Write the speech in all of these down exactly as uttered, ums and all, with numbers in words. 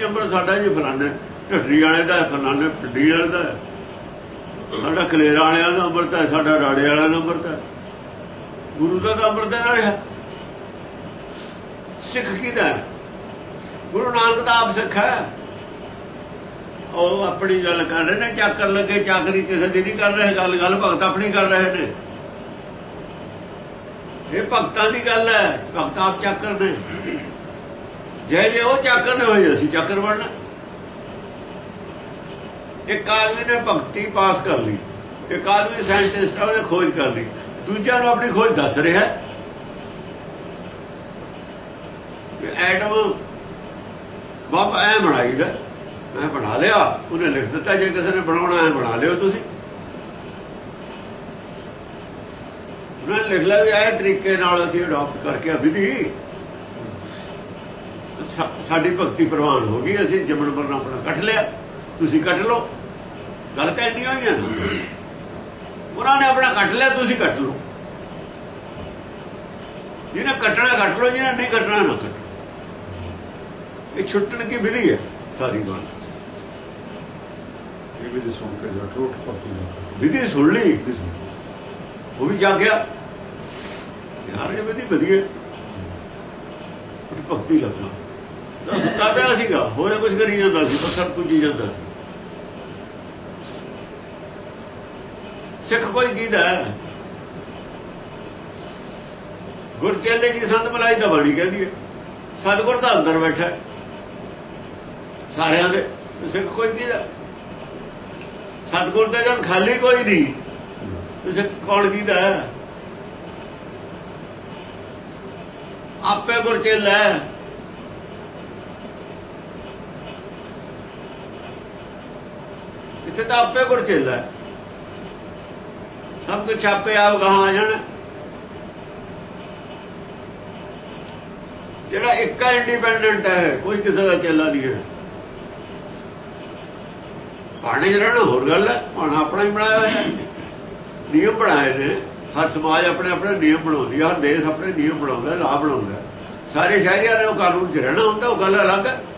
ਅੰਮ੍ਰਿਤ ਸਾਡਾ ਜੀ ਫਲਾਣੇ ਢੱਡਰੀ ਵਾਲੇ ਦਾ, ਫਲਾਣੇ ਢੱਡੀ ਵਾਲੇ ਦਾ, ਸਾਡਾ ਕਲੇਰਾਂ ਵਾਲਿਆਂ ਦਾ ਅੰਮ੍ਰਿਤ ਹੈ, ਸਾਡਾ ਰਾੜੇ ਵਾਲਿਆਂ ਦਾ ਅੰਮ੍ਰਿਤ ਹੈ। ਗੁਰੂ ਦਾ ਤਾਂ ਅੰਮ੍ਰਿਤ ਨਾ ਰਿਹਾ। ਸਿੱਖ ਕਿਹਦਾ? ਗੁਰੂ ਨਾਨਕ ਦਾ ਆਪ ਸਿੱਖ ਹੈ। ਉਹ ਆਪਣੀ ਗੱਲ ਕਰ ਰਹੇ ਨੇ, ਚਾਕਰ ਲੱਗੇ ਚਾਕਰੀ ਕਿਸੇ ਦੀ ਨਹੀਂ ਕਰ ਰਹੇ ਗੱਲ, ਗੱਲ ਭਗਤ ਆਪਣੀ ਕਰ ਰਹੇ ਨੇ। ਇਹ ਭਗਤਾਂ ਦੀ ਗੱਲ ਹੈ, ਭਗਤ ਆਪ ਚਾਕਰ ਨੇ। ਜੇ ਜੇ ਉਹ ਚਾਕਰ ਨੇ ਹੋਏ, ਅਸੀਂ ਚਾਕਰ ਬਣਨਾ। ਇੱਕ ਆਦਮੀ ਨੇ ਭਗਤੀ ਪਾਸ ਕਰ ਲਈ, ਇੱਕ ਆਦਮੀ ਸਾਇੰਟਿਸਟ ਹੈ, ਉਹਨੇ ਖੋਜ ਕਰ ਲਈ, ਦੂਜਿਆਂ ਨੂੰ ਆਪਣੀ ਖੋਜ ਦੱਸ ਰਿਹਾ ਕਿ ਐਟਮ ਬੰਬ ਐ ਬਣਾਈਦਾ, ਮੈਂ ਬਣਾ ਲਿਆ, ਉਹਨੇ ਲਿਖ ਦਿੱਤਾ। ਜੇ ਕਿਸੇ ਨੇ ਬਣਾਉਣਾ ਹੈ ਬਣਾ ਲਿਓ ਤੁਸੀਂ, ਉਹਨੇ ਲਿਖ ਲਿਆ ਵੀ ਇਹ ਤਰੀਕੇ ਨਾਲ ਅਸੀਂ ਅਡਾਪਟ ਕਰਕੇ ਵਿਧੀ ਸਾਡੀ ਭਗਤੀ ਪ੍ਰਵਾਨ ਹੋ ਗਈ, ਅਸੀਂ ਜੰਮਣ ਮਰਨ ਆਪਣਾ ਕੱਟ ਲਿਆ, ਤੁਸੀਂ ਕੱਟ ਲਓ। ਗੱਲ ਤਾਂ ਇੰਨੀ ਹੋਈ ਹੈ ਨਾ, ਉਹਨਾਂ ਨੇ ਆਪਣਾ ਕੱਟ ਲਿਆ, ਤੁਸੀਂ ਕੱਟ ਲਓ। ਜਿਹਨੇ ਕੱਟਣਾ ਕੱਟ ਲਓ, ਜਿਹਨੇ ਨਹੀਂ ਕੱਟਣਾ ਨਾ ਕੱਟੋ। ਇਹ ਛੁੱਟਣ ਕੀ ਵਿਧੀ ਹੈ ਸਾਰੀ ਗੱਲ। ਇਹ ਵਿਧੀ ਸੁਣ ਕੇ ਜਾ ਕੇ ਉੱਠ ਪੱਕੀ ਵਿਧੀ ਸੁਣ ਲਈ, ਉਹ ਵੀ ਜਾਗਿਆ ਯਾਰ ਇਹ ਵਿਧੀ ਵਧੀਆ। ਭਗਤੀ ਲੱਗਣਾ ਸੁੱਤਾ ਪਿਆ ਸੀਗਾ, ਹੋਰ ਕੁਝ ਕਰੀ ਜਾਂਦਾ ਸੀ, ਪੱਥਰ ਪੁੱਜੀ ਜਾਂਦਾ ਸੀ। ਸਿੱਖ ਕੋਈ ਕੀਦਾ ਗੁਰ ਚੇਲੇ ਜੀ ਸੰਤ ਮਲਾਈ ਦਾ ਬਾਣੀ ਕਹਿੰਦੀ ਹੈ, ਸਤਿਗੁਰ ਦਾ ਅੰਦਰ ਬੈਠਾ ਸਾਰਿਆਂ ਦੇ। ਸਿੱਖ ਕੋਈ ਕੀਦਾ? ਸਤਿਗੁਰ ਦੇ ਜਨ ਖਾਲੀ ਕੋਈ ਨਹੀਂ। ਸਿੱਖ ਕੌਣ ਕੀਦਾ? ਆਪੇ ਗੁਰ ਚੇਲਾ। ਇੱਥੇ ਤਾਂ ਆਪੇ ਗੁਰ ਚੇਲਾ, ਸਭ ਕੁਛ ਆਪੇ ਆਪ ਗਾਹਾਂ ਆ ਜਾਣਾ। ਜਿਹੜਾ ਇੱਕ ਇੰਡੀਪੈਂਡੈਂਟ ਹੈ, ਕੋਈ ਕਿਸੇ ਦਾ ਚੇਲਾ ਨਹੀਂ ਹੈ। ਭਾਣੇ 'ਚ ਰਹਿਣਾ ਹੋਰ ਗੱਲ ਹੈ, ਭਾਣਾ ਆਪਣਾ ਹੀ ਬਣਾਇਆ ਹੋਇਆ, ਨਿਯਮ ਬਣਾਏ ਨੇ। ਹਰ ਸਮਾਜ ਆਪਣੇ ਆਪਣੇ ਨਿਯਮ ਬਣਾਉਂਦੀ, ਹਰ ਦੇਸ਼ ਆਪਣੇ ਨਿਯਮ ਬਣਾਉਂਦਾ, ਲਾਅ ਬਣਾਉਂਦਾ। ਸਾਰੇ ਸ਼ਹਿਰੀਆਂ ਨੇ ਉਹ ਕਾਨੂੰਨ 'ਚ ਰਹਿਣਾ ਹੁੰਦਾ, ਉਹ ਗੱਲ ਅਲੱਗ ਹੈ।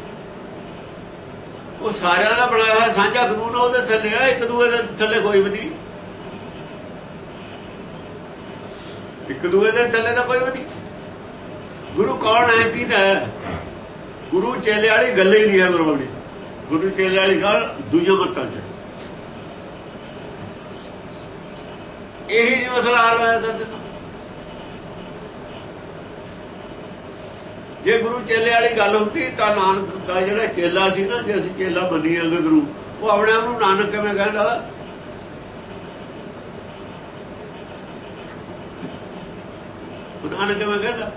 ਉਹ ਸਾਰਿਆਂ ਦਾ ਬਣਾਇਆ ਹੋਇਆ ਸਾਂਝਾ ਕਾਨੂੰਨ, ਉਹਦੇ ਥੱਲੇ ਆ, ਇੱਕ ਦੂਏ ਦੇ ਥੱਲੇ ਕੋਈ ਵੀ ਨਹੀਂ। ਇੱਕ ਦੂਏ ਦੇ ਥੱਲੇ ਦਾ ਕੋਈ ਵੀ ਨਹੀਂ। ਗੁਰੂ ਕੌਣ ਹੈ? ਕਿਹਦਾ ਹੈ? ਗੁਰੂ ਚੇਲੇ ਵਾਲੀ ਗੱਲ ਹੀ ਨਹੀਂ ਹੈ ਗੁਰਬਾਣੀ। ਗੁਰੂ ਚੇਲੇ ਵਾਲੀ ਗੱਲ ਦੂਜੇ ਮੱਤਾਂ 'ਚ ਇਹੀ ਨਹੀਂ ਮਸਲਾ ਹੱਲ ਹੋਇਆ। ਜੇ ਗੁਰੂ ਚੇਲੇ ਵਾਲੀ ਗੱਲ ਹੁੰਦੀ ਤਾਂ ਨਾਨਕ ਦਾ ਜਿਹੜਾ ਚੇਲਾ ਸੀ ਨਾ, ਜੇ ਅਸੀਂ ਚੇਲਾ ਮੰਨੀਏ ਗੁਰੂ, ਉਹ ਆਪਣੇ ਆਪ ਨੂੰ ਨਾਨਕ ਕਿਵੇਂ ਕਹਿੰਦਾ? ਨਾਨਕ ਕਿਵੇਂ ਕਹਿੰਦਾ?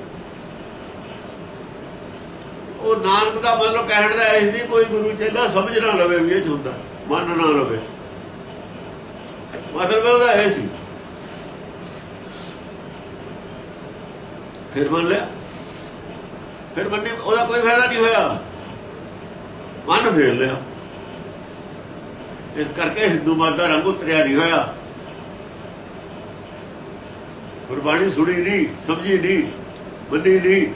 ਉਹ ਨਾਨਕ ਦਾ ਮਤਲਬ ਕਹਿਣ ਦਾ ਇਹ ਨਹੀਂ ਕੋਈ ਗੁਰੂ ਚੇਲਾ ਸਮਝ ਨਾ ਲਵੇ ਵੀ ਇਹ ਹੁੰਦਾ, ਮੰਨ ਨਾ ਲਵੇ, ਮਤਲਬ ਉਹਦਾ ਇਹ ਸੀ। ਫਿਰ ਮੰਨ ਲਿਆ, ਫਿਰ ਮੰਨੇ, ਉਹਦਾ ਕੋਈ ਫਾਇਦਾ ਨਹੀਂ ਹੋਇਆ, ਮਨ ਫੇਰ ਲਿਆ। ਇਸ ਕਰਕੇ ਹਿੰਦੂ ਮਤ ਦਾ ਰੰਗ ਉਤਰਿਆ ਨਹੀਂ ਹੋਇਆ। ਗੁਰਬਾਣੀ ਸੁਣੀ ਨਹੀਂ, ਸਮਝੀ ਨਹੀਂ, ਮੰਨੀ ਨਹੀਂ।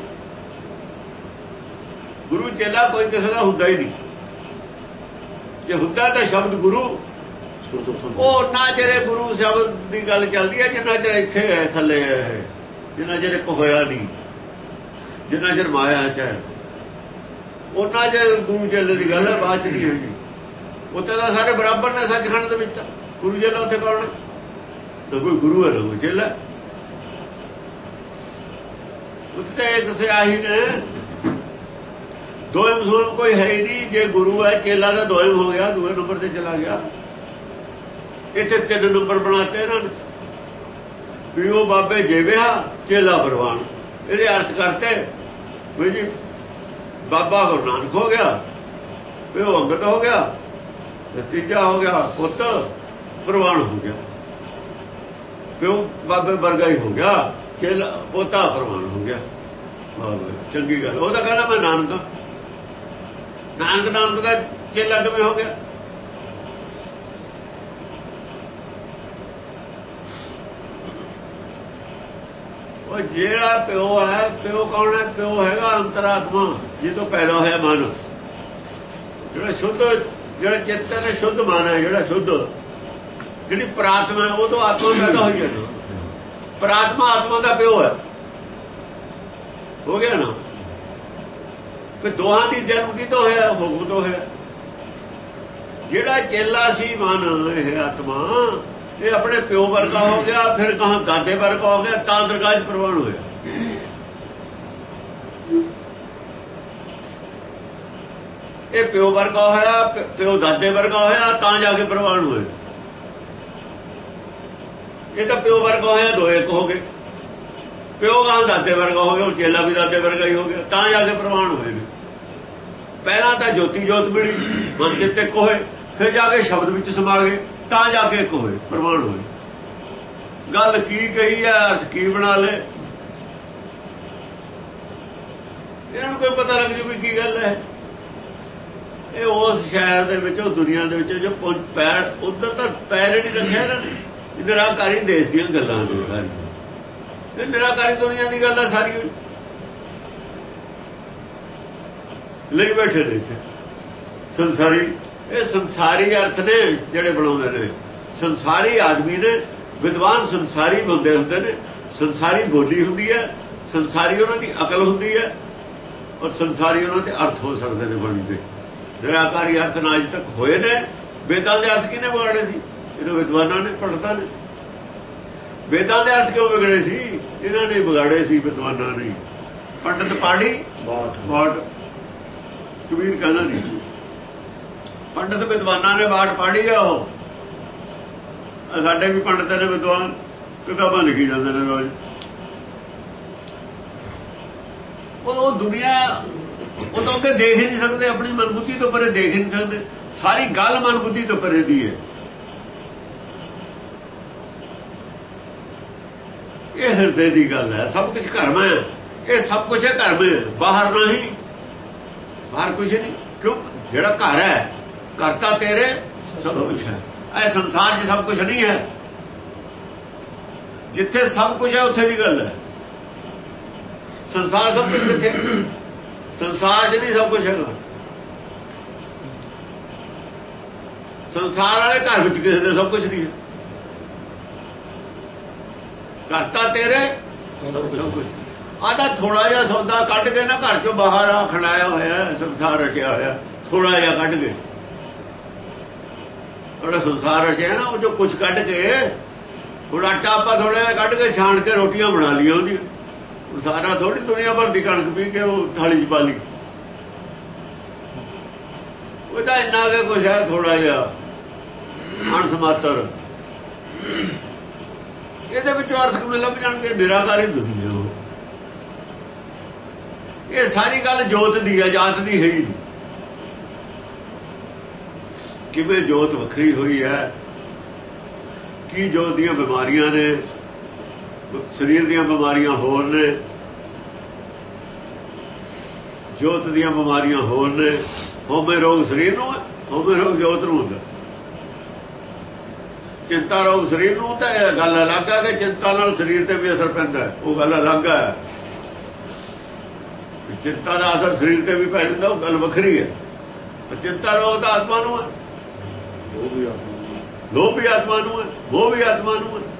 ਗੁਰੂ ਚੇਲਾ ਕੋਈ ਕਿਸੇ ਦਾ ਹੁੰਦਾ ਹੀ ਨਹੀਂ। ਜੇ ਹੁੰਦਾ ਤਾਂ ਸ਼ਬਦ ਗੁਰੂ, ਉਹ ਨਾ ਜਿਹੜੇ ਗੁਰੂ ਸ਼ਬਦ ਦੀ ਗੱਲ ਚੱਲਦੀ ਹੈ, ਜਿੰਨਾ ਚਿਰ ਇੱਥੇ ਹੈ, ਥੱਲੇ ਹੈ, ਜਿੰਨਾ ਚਿਰ ਇੱਕ ਹੋਇਆ ਨਹੀਂ, ਜਿੰਨਾ ਚਿਰ ਮਾਇਆ ਚ ਹੈ, ਉਹਨਾਂ ਚਿਰ ਗੁਰੂ ਚੇਲੇ ਦੀ ਗੱਲ ਹੈ, ਬਾਅਦ ਚ ਨਹੀਂ ਹੋਈ। ਉੱਥੇ ਤਾਂ ਸਾਰੇ ਬਰਾਬਰ ਨੇ ਸੱਚਖੰਡ ਦੇ ਵਿੱਚ। ਗੁਰੂ ਚੇਲਾ ਉੱਥੇ ਕੌਣ? ਨਾ ਕੋਈ ਗੁਰੂ ਹੈ ਨਾ ਕੋਈ ਚੇਲਾ। ਉੱਥੇ ਕਿਸੇ ਆਹੀ ਨੇ ਦੋਇਮ ਸੂਰਮ ਕੋਈ ਹੈ ਹੀ ਨਹੀਂ। ਜੇ ਗੁਰੂ ਹੈ, ਚੇਲਾ ਦਾ ਦੋਇਮ ਹੋ ਗਿਆ, ਦੂਏ ਨੰਬਰ ਤੇ ਚਲਾ ਗਿਆ। ਇੱਥੇ ਤਿੰਨ ਨੰਬਰ ਬਣਾਤੇ ਇਹਨਾਂ ਨੇ, ਵੀ ਉਹ ਬਾਬੇ ਜੇਵਿਆ, ਚੇਲਾ ਪ੍ਰਵਾਨ। ਇਹਦੇ ਅਰਥ ਕਰਤੇ ਵੀ ਜੀ ਬਾਬਾ ਗੁਰੂ ਨਾਨਕ ਹੋ ਗਿਆ, ਵੀ ਉਹ ਅੰਗਦ ਹੋ ਗਿਆ, ਤੇ ਤੀਜਾ ਹੋ ਗਿਆ ਪੁੱਤ ਪ੍ਰਵਾਨ ਹੋ ਗਿਆ, ਵੀ ਉਹ ਬਾਬੇ ਵਰਗਾ ਹੀ ਹੋ ਗਿਆ, ਚੇਲਾ ਪੋਤਾ ਪ੍ਰਵਾਨ ਹੋ ਗਿਆ। ਚੰਗੀ ਗੱਲ। ਉਹ ਤਾਂ ਕਹਿੰਦਾ ਮੈਂ ਨਾਨਕ, ਨਾਨਕ ਨਾਨਕ ਦਾ ਚੇਲਾ ਕਿਵੇਂ ਹੋ ਗਿਆ? ਜਿਹੜਾ ਪਿਓ ਹੈ, ਪਿਓ ਕੌਣ ਹੈ? ਪਿਓ ਹੈਗਾ ਅੰਤਰਾਤਮਾ, ਜਿਹਤੋਂ ਪੈਦਾ ਹੋਇਆ ਮਨ। ਜਿਹੜਾ ਸ਼ੁੱਧ ਜਿਹੜਾ ਚਿੱਤ ਹੈ ਸ਼ੁੱਧ ਮਨ ਹੈ, ਜਿਹੜਾ ਸ਼ੁੱਧ ਜਿਹੜੀ ਪ੍ਰਾਤਮਾ ਉਹ ਤੋਂ ਆਤਮਾ ਪੈਦਾ ਹੋਈ ਹੈ ਨਾ। ਪ੍ਰਾਤਮਾ ਆਤਮਾ ਦਾ ਪਿਓ ਹੈ, ਹੋ ਗਿਆ ਨਾ। ਕਿ ਦੋਹਾਂ ਦੀ ਜਨਮ ਕੀ ਤੋਂ ਹੋਇਆ? ਹੁਕਮ ਤੋਂ ਹੋਇਆ। ਜਿਹੜਾ ਚੇਲਾ ਸੀ ਮਨ, ਇਹ ਆਤਮਾ, ਇਹ ਆਪਣੇ ਪਿਓ ਵਰਗਾ ਹੋ ਗਿਆ, ਫਿਰ ਕਹਾਂ ਦਾਦੇ ਵਰਗਾ ਹੋ ਗਿਆ, ਤਾਂ ਦਰਗਾਹ 'ਚ ਪ੍ਰਵਾਨ ਹੋਇਆ। ਇਹ ਪਿਓ ਵਰਗਾ ਹੋਇਆ, ਪਿਓ ਦਾਦੇ ਵਰਗਾ ਹੋਇਆ, ਤਾਂ ਜਾ ਕੇ ਪ੍ਰਵਾਨ ਹੋਇਆ। ਇਹ ਤਾਂ ਪਿਓ ਵਰਗਾ ਹੋਇਆ, ਦੋ ਇੱਕ ਹੋ ਗਏ। ਪਿਓ ਕਹਾਂ ਦਾਦੇ ਵਰਗਾ ਹੋ ਗਿਆ, ਉਹ ਚੇਲਾ ਵੀ ਦਾਦੇ ਵਰਗਾ ਹੀ ਹੋ ਗਿਆ, ਤਾਂ ਜਾ ਕੇ ਪ੍ਰਵਾਨ ਹੋਏ ਨੇ। ਪਹਿਲਾਂ ਤਾਂ ਜੋਤੀ ਜੋਤ ਮਿਲੀ, ਮਨ ਚਿੱਤ ਇੱਕ ਹੋਏ, ਫਿਰ ਜਾ ਕੇ ਸ਼ਬਦ ਵਿੱਚ ਸਮਾ ਗਏ, ਤਾਂ ਜਾ ਕੇ ਇੱਕ ਹੋਏ, ਪ੍ਰਮਾਣ ਹੋਏ। ਗੱਲ ਕੀ ਕਹੀ ਹੈ, ਅਰਥ ਕੀ ਬਣਾ ਲਏ, ਇਹਨਾਂ ਨੂੰ ਕੋਈ ਪਤਾ ਲੱਗ ਜੂ ਵੀ ਕੀ ਗੱਲ ਹੈ। ਇਹ ਉਸ ਸ਼ਹਿਰ ਦੇ ਵਿੱਚ, ਉਹ ਦੁਨੀਆ ਦੇ ਵਿੱਚ ਜੋ ਪੈਰ ਉਧਰ ਤਾਂ ਪੈਰ ਹੀ ਨਹੀਂ ਰੱਖਿਆ ਇਹਨਾਂ ਨੇ। ਨਿਰਾਕਾਰੀ ਦੇਸ਼ ਦੀਆਂ ਗੱਲਾਂ ਨੇ ਸਾਰੀਆਂ, ਇਹ ਨਿਰਾਕਾਰੀ ਦੁਨੀਆ ਦੀ ਗੱਲ ਹੈ ਸਾਰੀ। ਲਈ ਬੈਠੇ ਨੇ ਇੱਥੇ ਸੰਸਾਰੀ। ਇਹ ਸੰਸਾਰੀ ਅਰਥ ਨੇ ਜਿਹੜੇ ਬਣਾਉਂਦੇ ਨੇ। ਸੰਸਾਰੀ ਆਦਮੀ ਨੇ, ਵਿਦਵਾਨ ਸੰਸਾਰੀ ਬੰਦੇ ਹੁੰਦੇ ਨੇ। ਸੰਸਾਰੀ ਬੋਲੀ ਹੁੰਦੀ ਹੈ, ਸੰਸਾਰੀ ਉਹਨਾਂ ਦੀ ਅਕਲ ਹੁੰਦੀ ਹੈ, ਔਰ ਸੰਸਾਰੀ ਉਹਨਾਂ ਦੇ ਅਰਥ ਹੋ ਸਕਦੇ ਨੇ ਬਣਦੇ। ਨਿਰਾਕਾਰੀ ਅਰਥ ਨਾ ਅਜੇ ਤੱਕ ਹੋਏ ਨੇ। ਵੇਦਾਂ ਦੇ ਅਰਥ ਕਿਹਨੇ ਵਿਗਾੜੇ ਸੀ? ਇਹਨਾਂ ਵਿਦਵਾਨਾਂ ਨੇ, ਪੰਡਤਾਂ ਨੇ। ਵੇਦਾਂ ਦੇ ਅਰਥ ਕਿਉਂ ਵਿਗੜੇ ਸੀ? ਇਹਨਾਂ ਨੇ ਵਿਗਾੜੇ ਸੀ, ਵਿਦਵਾਨਾਂ ਨੇ। ਪੰਡਤ ਪਾੜੀ ਬਾਟ, ਕਬੀਰ ਕਹਿੰਦਾ ਨਹੀਂ, ਪੰਡਤ ਵਿਦਵਾਨਾਂ ਨੇ ਬਾਟ ਪਾੜੀ ਆ। ਉਹ ਸਾਡੇ ਵੀ ਪੰਡਤ ਨੇ, ਵਿਦਵਾਨ, ਕਿਤਾਬਾਂ ਲਿਖੀ ਜਾਂਦੇ ਨੇ ਰੋਜ਼। ਉਹ ਦੁਨੀਆ ਉਹ ਤਾਂ ਅੱਗੇ ਦੇਖ ਹੀ ਨਹੀਂ ਸਕਦੇ, ਆਪਣੀ ਮਨਬੁੱਧੀ ਤੋਂ ਪਰੇ ਦੇਖ ਹੀ ਨਹੀਂ ਸਕਦੇ। ਸਾਰੀ ਗੱਲ ਮਨਬੁੱਧੀ ਤੋਂ ਪਰੇ ਦੀ ਹੈ। ਇਹ ਹਿਰਦੇ ਦੀ ਗੱਲ ਹੈ। ਸਭ ਕੁਝ ਘਰਮ ਹੈ, ਇਹ ਸਭ ਕੁਝ ਹੈ ਘਰ में, ਬਾਹਰ ਨਹੀਂ। ਬਾਹਰ ਕੁਝ ਨਹੀਂ। ਕਿਉਂ? ਜਿਹੜਾ ਘਰ ਹੈ, ਘਰ ਤਾਂ ਤੇਰੇ ਸਭ ਕੁਝ ਹੈ। ਇਹ ਸੰਸਾਰ 'ਚ ਸਭ ਕੁਝ ਨਹੀਂ ਹੈ। ਜਿੱਥੇ ਸਭ ਕੁਝ ਹੈ ਉੱਥੇ ਦੀ ਗੱਲ ਹੈ। ਸੰਸਾਰ ਸਭ ਕੁਝ ਕਿੱਥੇ? ਸੰਸਾਰ 'ਚ ਨਹੀਂ ਸਭ ਕੁਝ ਹੈਗਾ। ਸੰਸਾਰ ਵਾਲੇ ਘਰ ਵਿੱਚ ਕਿਸੇ ਦੇ ਸਭ ਕੁਝ ਨਹੀਂ ਹੈ। ਘਰ ਤਾਂ ਤੇਰੇ ਸਭ ਕੁਝ। ਆਦਾ ਥੋੜਾ ਜਿਹਾ ਸੌਦਾ ਕੱਢ ਕੇ ਨਾ ਘਰ ਚੋਂ ਬਾਹਰ ਆ ਖੜਾਇਆ ਹੋਇਆ, ਸੰਸਾਰ ਰਚਿਆ ਹੋਇਆ। ਥੋੜਾ ਜਿਹਾ ਕੱਢ ਕੇ, ਥੋੜਾ ਸੰਸਾਰ ਰਚਿਆ ਨਾ, ਉਹ ਜੋ ਕੁਛ ਕੱਢ ਕੇ, ਹੁਣ ਆਟਾ ਆਪਾਂ ਥੋੜਾ ਜਿਹਾ ਕੱਢ ਕੇ ਛਾਣ ਕੇ ਰੋਟੀਆਂ ਬਣਾ ਲਈਆਂ ਉਹਦੀ। ਸਾਰਾ ਥੋੜੀ ਦੁਨੀਆ ਭਰ ਦੀ ਕਣਕ ਪੀ ਕੇ ਉਹ ਥਾਲੀ 'ਚ ਪਾ ਲਈ। ਉਹਦਾ ਇੰਨਾ ਕੇ ਕੁਛ ਹੈ, ਥੋੜਾ ਜਿਹਾ ਅਣਸਮਾਤਰ। ਇਹਦੇ ਵਿੱਚੋਂ ਅਰਥ ਕਿਵੇਂ ਲੱਭ ਜਾਣਗੇ? ਨਿਰਾਕਾਰੀ ਦੁਨੀਆ। ਇਹ ਸਾਰੀ ਗੱਲ ਜੋਤ ਦੀ ਹੈ, ਜਾਤ ਦੀ ਹੈ ਹੀ ਨਹੀਂ। ਕਿਵੇਂ ਜੋਤ ਵੱਖਰੀ ਹੋਈ ਹੈ, ਕੀ ਜੋਤ ਦੀਆਂ ਬਿਮਾਰੀਆਂ ਨੇ, ਸਰੀਰ ਦੀਆਂ ਬਿਮਾਰੀਆਂ ਹੋਰ ਨੇ, ਜੋਤ ਦੀਆਂ ਬਿਮਾਰੀਆਂ ਹੋਰ ਨੇ। ਹਉਮੈ ਰੋਗ ਸਰੀਰ ਨੂੰ ਹੈ, ਹਉਮੈ ਰੋਗ ਜੋਤ ਨੂੰ ਹੁੰਦਾ। ਚਿੰਤਾ ਰੋਗ ਸਰੀਰ ਨੂੰ ਤਾਂ ਇਹ ਗੱਲ ਅਲੱਗ ਹੈ ਕਿ ਚਿੰਤਾ ਨਾਲ ਸਰੀਰ ਤੇ ਵੀ ਅਸਰ ਪੈਂਦਾ ਹੈ, ਉਹ ਗੱਲ ਅਲੱਗ ਹੈ। ਚਿੰਤਾ ਦਾ ਅਸਰ ਸਰੀਰ ਤੇ ਵੀ ਪੈ ਜਾਂਦਾ, ਉਹ ਗੱਲ ਵੱਖਰੀ ਹੈ। ਚਿੰਤਾ ਰੋਗ ਤਾਂ ਆਤਮਾ ਨੂੰ ਹੈ, ਲੋਭ ਵੀ ਆਤਮਾ ਨੂੰ ਹੈ, ਮੋਹ ਵੀ ਆਤਮਾ ਨੂੰ ਹੈ।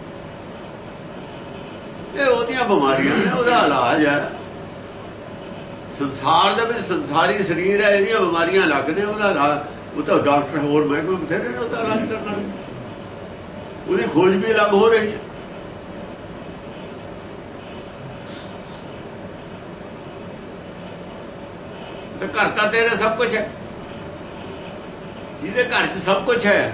ਇਹ ਉਹਦੀਆਂ ਬਿਮਾਰੀਆਂ ਨੇ, ਉਹਦਾ ਇਲਾਜ ਹੈ। ਸੰਸਾਰ ਦੇ ਵਿੱਚ ਸੰਸਾਰੀ ਸਰੀਰ ਹੈ, ਇਹਦੀਆਂ ਬਿਮਾਰੀਆਂ ਅਲੱਗ ਨੇ, ਉਹਦਾ ਇਲਾਜ ਉਹ ਤਾਂ ਡਾਕਟਰ ਹੋਰ ਮਹਿਕਮੇ ਬਥੇਰੇ ਨੇ ਉਹਦਾ ਇਲਾਜ ਕਰਨ ਵਾਲੇ। ਉਹਦੀ ਖੋਜ ਵੀ ਅਲੱਗ ਹੋ ਰਹੀ ਹੈ। ਤੇ ਘਰ ਤਾਂ ਤੇਰੇ ਸਭ ਕੁਝ ਹੈ। ਜਿਹਦੇ ਘਰ 'ਚ ਸਭ ਕੁਝ ਹੈ,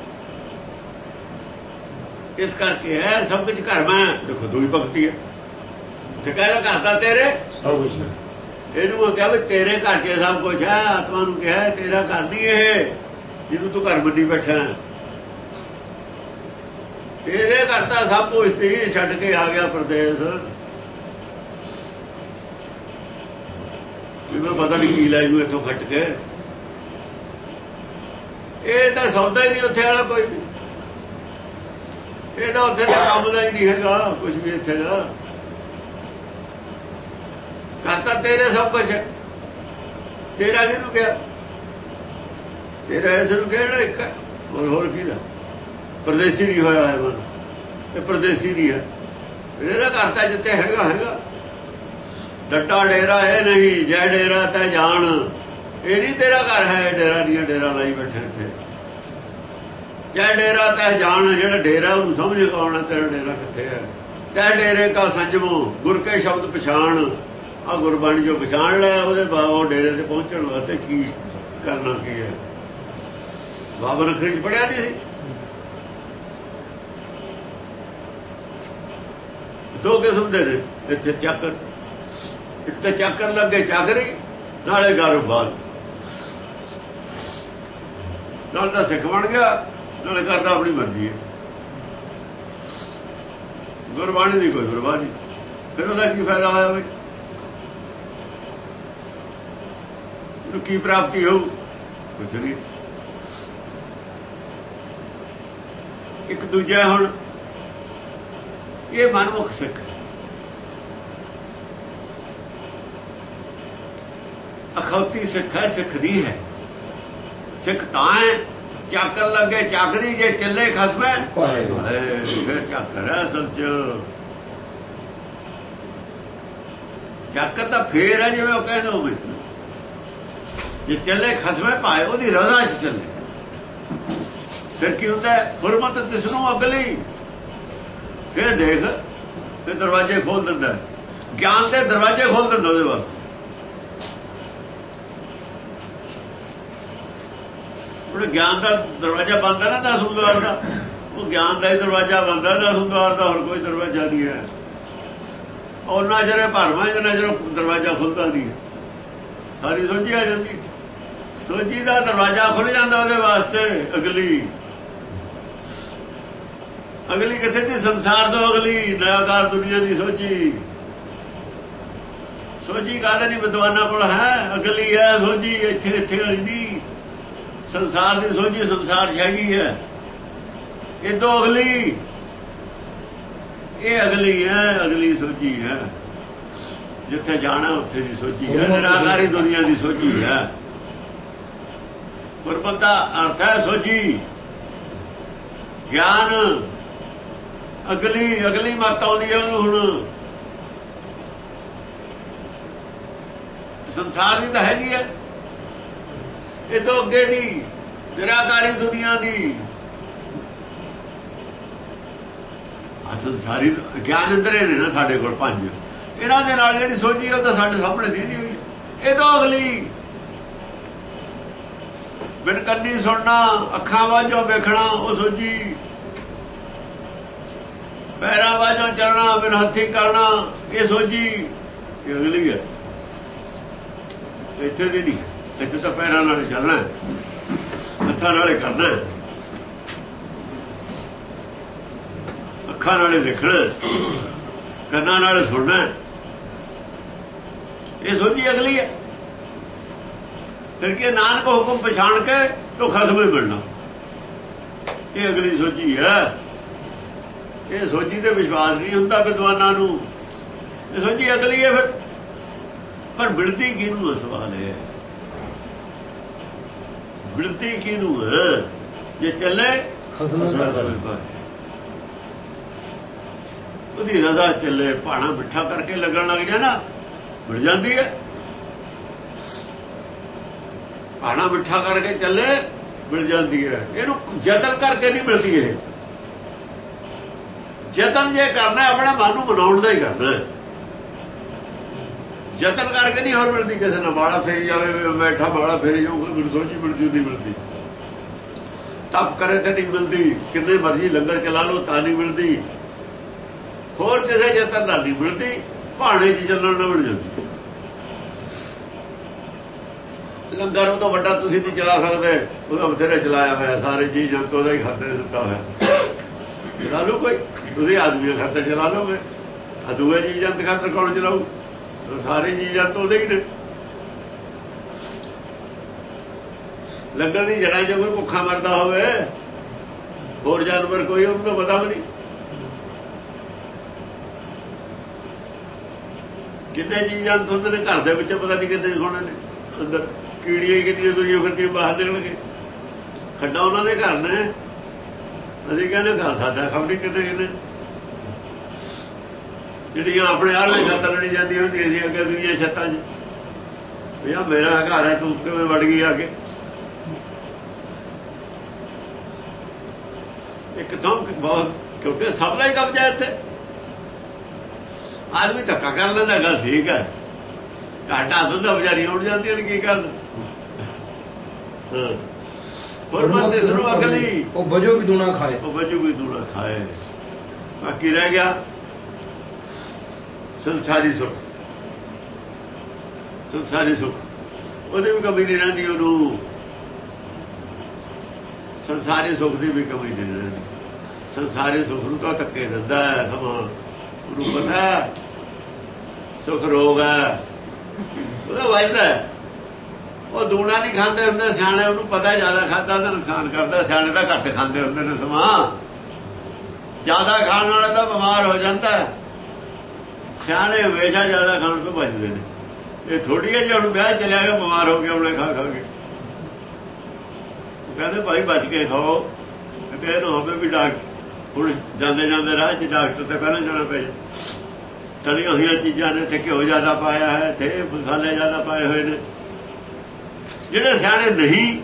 ਇਸ ਕਰਕੇ ਹੈ ਸਭ ਕੁਝ ਘਰ ਮੈਂ। ਦੇਖੋ ਦੂਈ ਭਗਤੀ ਹੈ, ਤੇ ਕਹਿੰਦਾ ਘਰ ਤਾਂ ਤੇਰੇ ਸਭ ਕੁਝ ਹੈ। ਇਹਨੂੰ ਉਹ ਕਿਹਾ ਵੀ ਤੇਰੇ ਘਰ 'ਚ ਸਭ ਕੁਝ ਹੈ। ਆਤਮਾ ਨੂੰ ਕਿਹਾ ਤੇਰਾ ਘਰ ਨਹੀਂ ਇਹ ਜਿਹਨੂੰ ਤੂੰ ਘਰ ਮੰਨੀ ਬੈਠਾ। ਤੇਰੇ ਘਰ ਤਾਂ ਸਭ ਕੁਝ ਸੀ, ਛੱਡ ਕੇ ਆ ਗਿਆ ਪ੍ਰਦੇਸ਼। ਮੈਂ ਪਤਾ ਨਹੀਂ ਕੀ ਲੈ ਜੂ ਇੱਥੋਂ ਖੱਟ ਕੇ। ਇਹ ਤਾਂ ਸੌਦਾ ਹੀ ਨਹੀਂ ਉੱਥੇ ਵਾਲਾ ਕੋਈ ਵੀ। ਇਹ ਤਾਂ ਉੱਥੇ ਦਾ ਕੰਮ ਦਾ ਹੀ ਨਹੀਂ ਹੈਗਾ ਕੁਝ ਵੀ ਇੱਥੇ ਦਾ। ਘਰ ਤਾਂ ਤੇਰੇ ਸਭ ਕੁਝ ਹੈ। ਤੇਰਾ ਕਿਹਨੂੰ ਕਿਹਾ? ਤੇਰਾ ਇਸ ਨੂੰ ਕਿਹੜਾ ਇੱਕ ਹੈ ਹੋਰ ਹੋਰ ਕਿਹਦਾ? ਪਰਦੇਸੀ ਨਹੀਂ ਹੋਇਆ ਹੈ ਮਨ, ਇਹ ਪਰਦੇਸੀ ਨਹੀਂ ਹੈ। ਇਹਦਾ ਘਰ ਤਾਂ ਜਿੱਥੇ ਹੈਗਾ ਹੈਗਾ। ਡੱਟਾ ਡੇਰਾ ਇਹ ਨਹੀਂ, ਜੈ ਡੇਰਾ ਤੈ ਜਾਣ, ਇਹ ਨਹੀਂ ਤੇਰਾ ਘਰ ਹੈ। ਡੇਰਾ ਨਹੀਂ, ਡੇਰਾ ਲਾਈ ਬੈਠੇ ਇੱਥੇ। ਜੈ ਡੇਰਾ ਤੈ ਜਾਣ, ਜਿਹੜਾ ਡੇਰਾ ਉਹਨੂੰ ਸਮਝ ਕੌਣ ਹੈ, ਤੇਰਾ ਡੇਰਾ ਕਿੱਥੇ ਹੈ। ਤੈ ਡੇਰੇ ਕਾ ਸੰਜਮੋ ਗੁਰ ਕੇ ਸ਼ਬਦ ਪਛਾਣ, ਆ ਗੁਰਬਾਣੀ ਜੋ ਪਛਾਣ ਲੈ ਉਹਦੇ ਬਾਬਾ ਡੇਰੇ ਤੇ ਪਹੁੰਚਣ ਵਾਸਤੇ ਕੀ ਕਰਨਾ ਕੀ ਹੈ। ਬਾਬਾ ਨਖਰੀ ਪੜਿਆ ਨਹੀਂ ਸੀ। ਦੋ ਕਿਸਮ ਦੇ ਨੇ ਇੱਥੇ ਚੱਕਰ, ਇੱਕ ਤਾਂ ਚੱਕਰ ਲੱਗੇ ਚਾਕਰੀ, ਨਾਲੇ ਗਰਭਬਾਦ, ਨਾਲ ਤਾਂ ਸਿੱਖ ਬਣ ਗਿਆ, ਨਾਲੇ ਕਰਦਾ ਆਪਣੀ ਮਰਜ਼ੀ ਹੈ। ਗੁਰਬਾਣੀ ਦੀ ਕੋਈ ਪਰਵਾਹ ਨਹੀਂ, ਫਿਰ ਉਹਦਾ ਕੀ ਫਾਇਦਾ ਹੋਇਆ ਬਈ? ਉਹਨੂੰ ਕੀ ਪ੍ਰਾਪਤੀ ਹੋਊ? ਕੁਛ ਨਹੀਂ। ਇੱਕ ਦੂਜਾ ਹੁਣ ਇਹ ਮਨਮੁਖ ਸਿੱਖ, ਅਖੌਤੀ ਸਿੱਖ ਹੈ, ਸਿੱਖ ਨਹੀਂ ਹੈ। ਸਿੱਖ ਤਾਂ ਹੈ ਚਾਕਰ ਲੱਗੇ ਚਾਕਰੀ, ਜੇ ਚੱਲੇ ਖਸਮੇ ਫਿਰ ਚਾਕਰ ਹੈ ਅਸਲ ਚ। ਚਾਕਰ ਤਾਂ ਫੇਰ ਹੈ ਜਿਵੇਂ ਉਹ ਕਹਿੰਦੇ ਹੋਵੇ, ਜੇ ਚੱਲੇ ਖਸਮੇ ਪਾਏ, ਉਹਦੀ ਰਜ਼ਾ ਚ ਚੱਲੇ। ਫਿਰ ਕੀ ਹੁੰਦਾ? ਹੁਰਮਤ ਤਿਸਨੂੰ ਅਗਲੀ, ਫਿਰ ਦੇਖ ਫਿਰ ਦਰਵਾਜ਼ੇ ਖੋਲ ਦਿੰਦਾ, ਗਿਆਨ ਦੇ ਦਰਵਾਜ਼ੇ ਖੋਲ ਦਿੰਦਾ ਉਹਦੇ ਵਾਸਤੇ। ਉਹਨੇ ਗਿਆਨ ਦਾ ਦਰਵਾਜ਼ਾ ਬੰਦ ਹੈ ਨਾ ਦਸ ਹੁੰਦਵਾਰ ਦਾ, ਉਹ ਗਿਆਨ ਦਾ ਹੀ ਦਰਵਾਜ਼ਾ ਬੰਦ ਹੈ ਦਸ ਹੁੰਦਵਾਰ ਦਾ, ਹੋਰ ਕੋਈ ਦਰਵਾਜ਼ਾ ਨਹੀਂ ਹੈ। ਉਹਨਾਂ ਜਿਹੜੇ ਭਰਵਾਂ ਜਿਹਨਾਂ ਜਦੋਂ ਦਰਵਾਜ਼ਾ ਖੁੱਲਦਾ ਨਹੀਂ, ਸਾਰੀ ਸੋਝੀ ਆ ਜਾਂਦੀ। ਸੋਝੀ ਦਾ ਦਰਵਾਜ਼ਾ ਖੁੱਲ ਜਾਂਦਾ ਉਹਦੇ ਵਾਸਤੇ। ਅਗਲੀ ਅਗਲੀ ਕਿੱਥੇ ਦੀ? ਸੰਸਾਰ ਤੋਂ ਅਗਲੀ, ਨਿਰਾਕਾਰ ਦੁਨੀਆ ਦੀ ਸੋਝੀ। ਸੋਝੀ ਕਾਹਦੇ ਨਹੀਂ ਵਿਦਵਾਨਾਂ ਕੋਲ ਹੈ, ਅਗਲੀ ਹੈ ਸੋਝੀ। ਇੱਥੇ ਇੱਥੇ ਵਾਲੀ ਨਹੀਂ, ਸੰਸਾਰ ਦੀ ਸੋਝੀ ਸੰਸਾਰ ਹੈਗੀ ਹੈ। ਇਹ ਤੋਂ ਅਗਲੀ, ਇਹ ਅਗਲੀ ਹੈ, ਅਗਲੀ ਸੋਝੀ ਹੈ। ਜਿੱਥੇ ਜਾਣਾ ਉੱਥੇ ਦੀ ਸੋਝੀ ਹੈ, ਨਿਰਾਕਾਰੀ ਦੁਨੀਆ ਦੀ ਸੋਝੀ ਹੈ। ਗੁਰਮਤਿ ਦਾ ਅਰਥ ਹੈ ਸੋਝੀ, ਗਿਆਨ। ਅਗਲੀ ਅਗਲੀ ਮੱਤ ਆਉਂਦੀ ਹੈ ਉਹਨੂੰ। ਹੁਣ ਸੰਸਾਰ ਦੀ ਤਾਂ ਹੈਗੀ ਹੈ, ਇਹ ਤੋਂ ਅੱਗੇ ਦੀ ਨਿਰਾਕਾਰੀ ਦੁਨੀਆ ਦੀ। ਆ ਸੰਸਾਰੀ ਗਿਆਨ ਅੰਦਰੇ ਨੇ ਨਾ ਸਾਡੇ ਕੋਲ ਪੰਜ, ਇਹਨਾਂ ਦੇ ਨਾਲ ਜਿਹੜੀ ਸੋਝੀ ਉਹ ਤਾਂ ਸਾਡੇ ਸਾਹਮਣੇ ਦੀਦੀ ਹੋਈ। ਇਹ ਤੋਂ ਅਗਲੀ ਬਿਨ ਕੰਨੀ ਸੁਣਨਾ, ਅੱਖਾਂ ਵਾਜੋਂ ਵੇਖਣਾ, ਉਹ ਸੋਝੀ। ਪੈਰਾਂ ਵਾਜੋਂ ਚੱਲਣਾ, ਬਿਨ ਹੱਥੀ ਕਰਨਾ, ਇਹ ਸੋਝੀ। ਇਹ ਅਗਲੀ ਹੈ, ਇੱਥੇ ਦੀ ਨਹੀਂ। ਇੱਥੇ ਤਾਂ ਪੈਰਾਂ ਨਾਲ ਚੱਲਣਾ, ਹੱਥਾਂ ਨਾਲੇ ਕਰਨਾ, ਅੱਖਾਂ ਨਾਲੇ ਦੇਖਣਾ, ਕੰਨਾਂ ਨਾਲੇ ਸੁਣਨਾ, ਇਹ ਸੋਝੀ ਅਗਲੀ ਹੈ। ਫਿਰ ਕਿ ਨਾਨਕ ਹੁਕਮ ਪਛਾਣ ਕੇ ਤੋ ਖਸਮੇ ਮਿਲਣਾ, ਇਹ ਅਗਲੀ ਸੋਝੀ ਹੈ। ਇਹ ਸੋਝੀ ਤੇ ਵਿਸ਼ਵਾਸ ਨਹੀਂ ਹੁੰਦਾ ਵਿਦਵਾਨਾਂ ਨੂੰ, ਇਹ ਸੋਝੀ ਅਗਲੀ ਹੈ। ਫਿਰ ਪਰ ਬਿਰਤੀ ਕਿਹਨੂੰ? ਸਵਾਲ ਹੈ ਬਿਰਤੀ ਕਿਹਨੂੰ ਹੈ? ਜੇ ਚੱਲੇ ਉਹਦੀ ਰਜ਼ਾ ਚੱਲੇ, ਭਾਣਾ ਮਿੱਠਾ ਕਰਕੇ ਲੱਗਣ ਲੱਗ ਜਾ ਨਾ, ਮਿਲ ਜਾਂਦੀ ਹੈ। ਭਾਣਾ ਮਿੱਠਾ ਕਰਕੇ ਚੱਲੇ, ਮਿਲ ਜਾਂਦੀ ਹੈ। ਇਹਨੂੰ ਯਤਨ ਕਰਕੇ ਨਹੀਂ ਮਿਲਦੀ। ਇਹ ਯਤਨ ਜੇ ਕਰਨਾ ਆਪਣੇ ਮਨ ਨੂੰ ਮਨਾਉਣ ਦਾ ਹੀ ਕਰਨਾ, ਯਤਨ ਕਰਕੇ ਨਹੀਂ ਹੋਰ ਮਿਲਦੀ। ਕਿਸੇ ਨਾਲ ਬਾੜਾ ਫੇਰੀ ਜਾਵੇ, ਬੈਠਾ ਬਾੜਾ ਫੇਰੀ ਜਾਊਗਾ, ਮੈਨੂੰ ਸੋਝੀ ਮਿਲ ਜੂ, ਨਹੀਂ ਮਿਲਦੀ। ਤਪ ਕਰੇ ਤੇ ਨਹੀਂ ਮਿਲਦੀ, ਕਿੰਨੇ ਮਰਜ਼ੀ ਲੰਗਰ ਚਲਾ ਲਓ ਤਾਂ ਨਹੀਂ ਮਿਲਦੀ। ਹੋਰ ਕਿਸੇ ਯਤਨ ਨਾਲ ਨਹੀਂ ਮਿਲਦੀ, ਭਾਣੇ 'ਚ ਚੱਲਣ ਨਾਲ ਮਿਲ ਜਾਂਦੀ। ਲੰਗਰ ਉਹ ਤੋਂ ਵੱਡਾ ਤੁਸੀਂ ਨਹੀਂ ਚਲਾ ਸਕਦੇ, ਉਹਦਾ ਬਥੇਰੇ ਚਲਾਇਆ ਹੋਇਆ, ਸਾਰੇ ਜੀ ਜੰਤ ਉਹਦਾ ਹੀ ਖਾਤੇ ਨੇ ਦਿੱਤਾ ਹੋਇਆ। ਚਲਾ ਲਓ ਕੋਈ, ਤੁਸੀਂ ਆਦਮੀ ਖਾਤੇ ਚਲਾ ਲਓਗੇ, ਆ ਦੂਏ ਜੀ ਜੰਤ ਖਾਤਰ ਕੌਣ ਚਲਾਊ? ਸਾਰੇ ਜੀ ਜੰਤ ਉਹਦੇ ਹੀ ਨੇ। ਲੰਗਰ ਦੀ ਜੜ੍ਹਾਂ 'ਚ ਕੋਈ ਭੁੱਖਾ ਮਰਦਾ ਹੋਵੇ, ਹੋਰ ਜਾਨਵਰ ਕੋਈ, ਉਹਨੂੰ ਤਾਂ ਪਤਾ ਵੀ ਨਹੀਂ। ਕਿੰਨੇ ਜੀ ਜੰਤ ਹੁੰਦੇ ਨੇ ਘਰ ਦੇ ਵਿੱਚ, ਪਤਾ ਨਹੀਂ ਕਿੰਨੇ ਹੋਣੇ ਨੇ ਅੰਦਰ। ਕੀੜੀਆਂ ਕਿੰਨੀਆਂ ਦੁਨੀਆਂ ਫਿਰਦੀਆਂ, ਬਾਹਰ ਨਿਕਲ ਕੇ ਖੱਡਾ ਉਹਨਾਂ ਦੇ ਘਰ ਨੇ, ਅਸੀਂ ਕਹਿੰਦੇ ਘਰ ਸਾਡਾ ਖਬਰੀ ਕਿੰਨੇ ਕਿੰਨੇ, ਜਿਹੜੀਆਂ ਆਪਣੇ ਆਲੇ ਛੱਤਾਂ ਲੜੀ ਜਾਂਦੀਆਂ ਹੁੰਦੀਆਂ ਸੀ ਅੱਗੇ ਦੁਨੀਆਂ ਛੱਤਾਂ 'ਚ, ਵੀ ਆ ਮੇਰਾ ਘਰ ਹੈ, ਤੂੰ ਕਿਵੇਂ ਵੜ ਗਈ ਆ ਕੇ। ਇੱਕਦਮ ਬਹੁਤ, ਕਿਉਂਕਿ ਸਭ ਦਾ ਹੀ ਕਬਜ਼ਾ ਇੱਥੇ। ਆਦਮੀ ਧੱਕਾ ਕਰ ਲੈਂਦਾ, ਗੱਲ ਠੀਕ ਹੈ, ਘਾਟਾ ਦੁੱਧਾ ਵਿਚਾਰੀਆਂ ਉੱਡ ਜਾਂਦੀਆਂ ਨੇ, ਕੀ ਕਰਨ। ਹੋਰ ਬੰਦੇ ਸੁਣੋ ਅਗਲੀ, ਉਹ ਵਜੋ ਵੀ ਦੂਣਾ ਖਾਏ, ਉਹ ਵਜੋ ਵੀ ਦੂਣਾ ਖਾਏ। ਬਾਕੀ ਰਹਿ ਗਿਆ ਸੰਸਾਰੀ ਸੁੱਖ। ਸੰਸਾਰੀ ਸੁੱਖ ਉਹਦੀ ਵੀ ਕਮੀ ਨਹੀਂ ਰਹਿੰਦੀ, ਉਹਨੂੰ ਸੰਸਾਰੀ ਸੁੱਖ ਦੀ ਵੀ ਕਮੀ ਨਹੀਂ ਰਹਿੰਦੀ। ਸੰਸਾਰੀ ਸੁੱਖ ਨੂੰ ਤਾਂ ਧੱਕੇ ਦਿੰਦਾ ਹੈ ਸਮਾਂ, ਉਹਨੂੰ ਪਤਾ ਸੁੱਖ ਰੋਗ ਹੈ, ਉਹਦਾ ਵੱਜਦਾ। ਉਹ ਦੂਣਾ ਨਹੀਂ ਖਾਂਦੇ ਹੁੰਦੇ ਸਿਆਣੇ, ਉਹਨੂੰ ਪਤਾ ਜ਼ਿਆਦਾ ਖਾਧਾ ਤਾਂ ਨੁਕਸਾਨ ਕਰਦਾ। ਸਿਆਣੇ ਤਾਂ ਘੱਟ ਖਾਂਦੇ ਹੁੰਦੇ ਨੇ ਸਮਾਂ, ਜ਼ਿਆਦਾ ਖਾਣ ਵਾਲਾ ਤਾਂ ਬਿਮਾਰ ਹੋ ਜਾਂਦਾ। ਸਿਆਣੇ ਹਮੇਸ਼ਾ ਜ਼ਿਆਦਾ ਖਾਣ ਤੋਂ ਬਚਦੇ ਨੇ। ਇਹ ਥੋੜੀ ਹੈ ਜੇ ਹੁਣ ਵਿਆਹ ਚਲਿਆ ਗਿਆ ਬਿਮਾਰ ਹੋ ਗਿਆ ਉਹਨੇ ਖਾ ਖਾ ਕੇ। ਕਹਿੰਦੇ ਭਾਈ ਬਚ ਕੇ ਖਾਓ, ਕਿਤੇ ਇਹ ਨਾ ਹੋਵੇ ਵੀ ਡਾਕਟਰ ਹੁਣ ਜਾਂਦੇ ਜਾਂਦੇ ਰਾਹ 'ਚ ਡਾਕਟਰ ਤੇ ਪਹਿਲਾਂ ਜਾਣਾ ਪੈ ਜਾਏ। ਤਲੀਆਂ ਹੋਈਆਂ ਚੀਜ਼ਾਂ ਨੇ, ਇੱਥੇ ਘਿਓ ਜ਼ਿਆਦਾ ਪਾਇਆ ਹੈ, ਇੱਥੇ ਮਸਾਲੇ ਜ਼ਿਆਦਾ ਪਾਏ ਹੋਏ ਨੇ। ਜਿਹੜੇ ਸਿਆਣੇ ਨਹੀਂ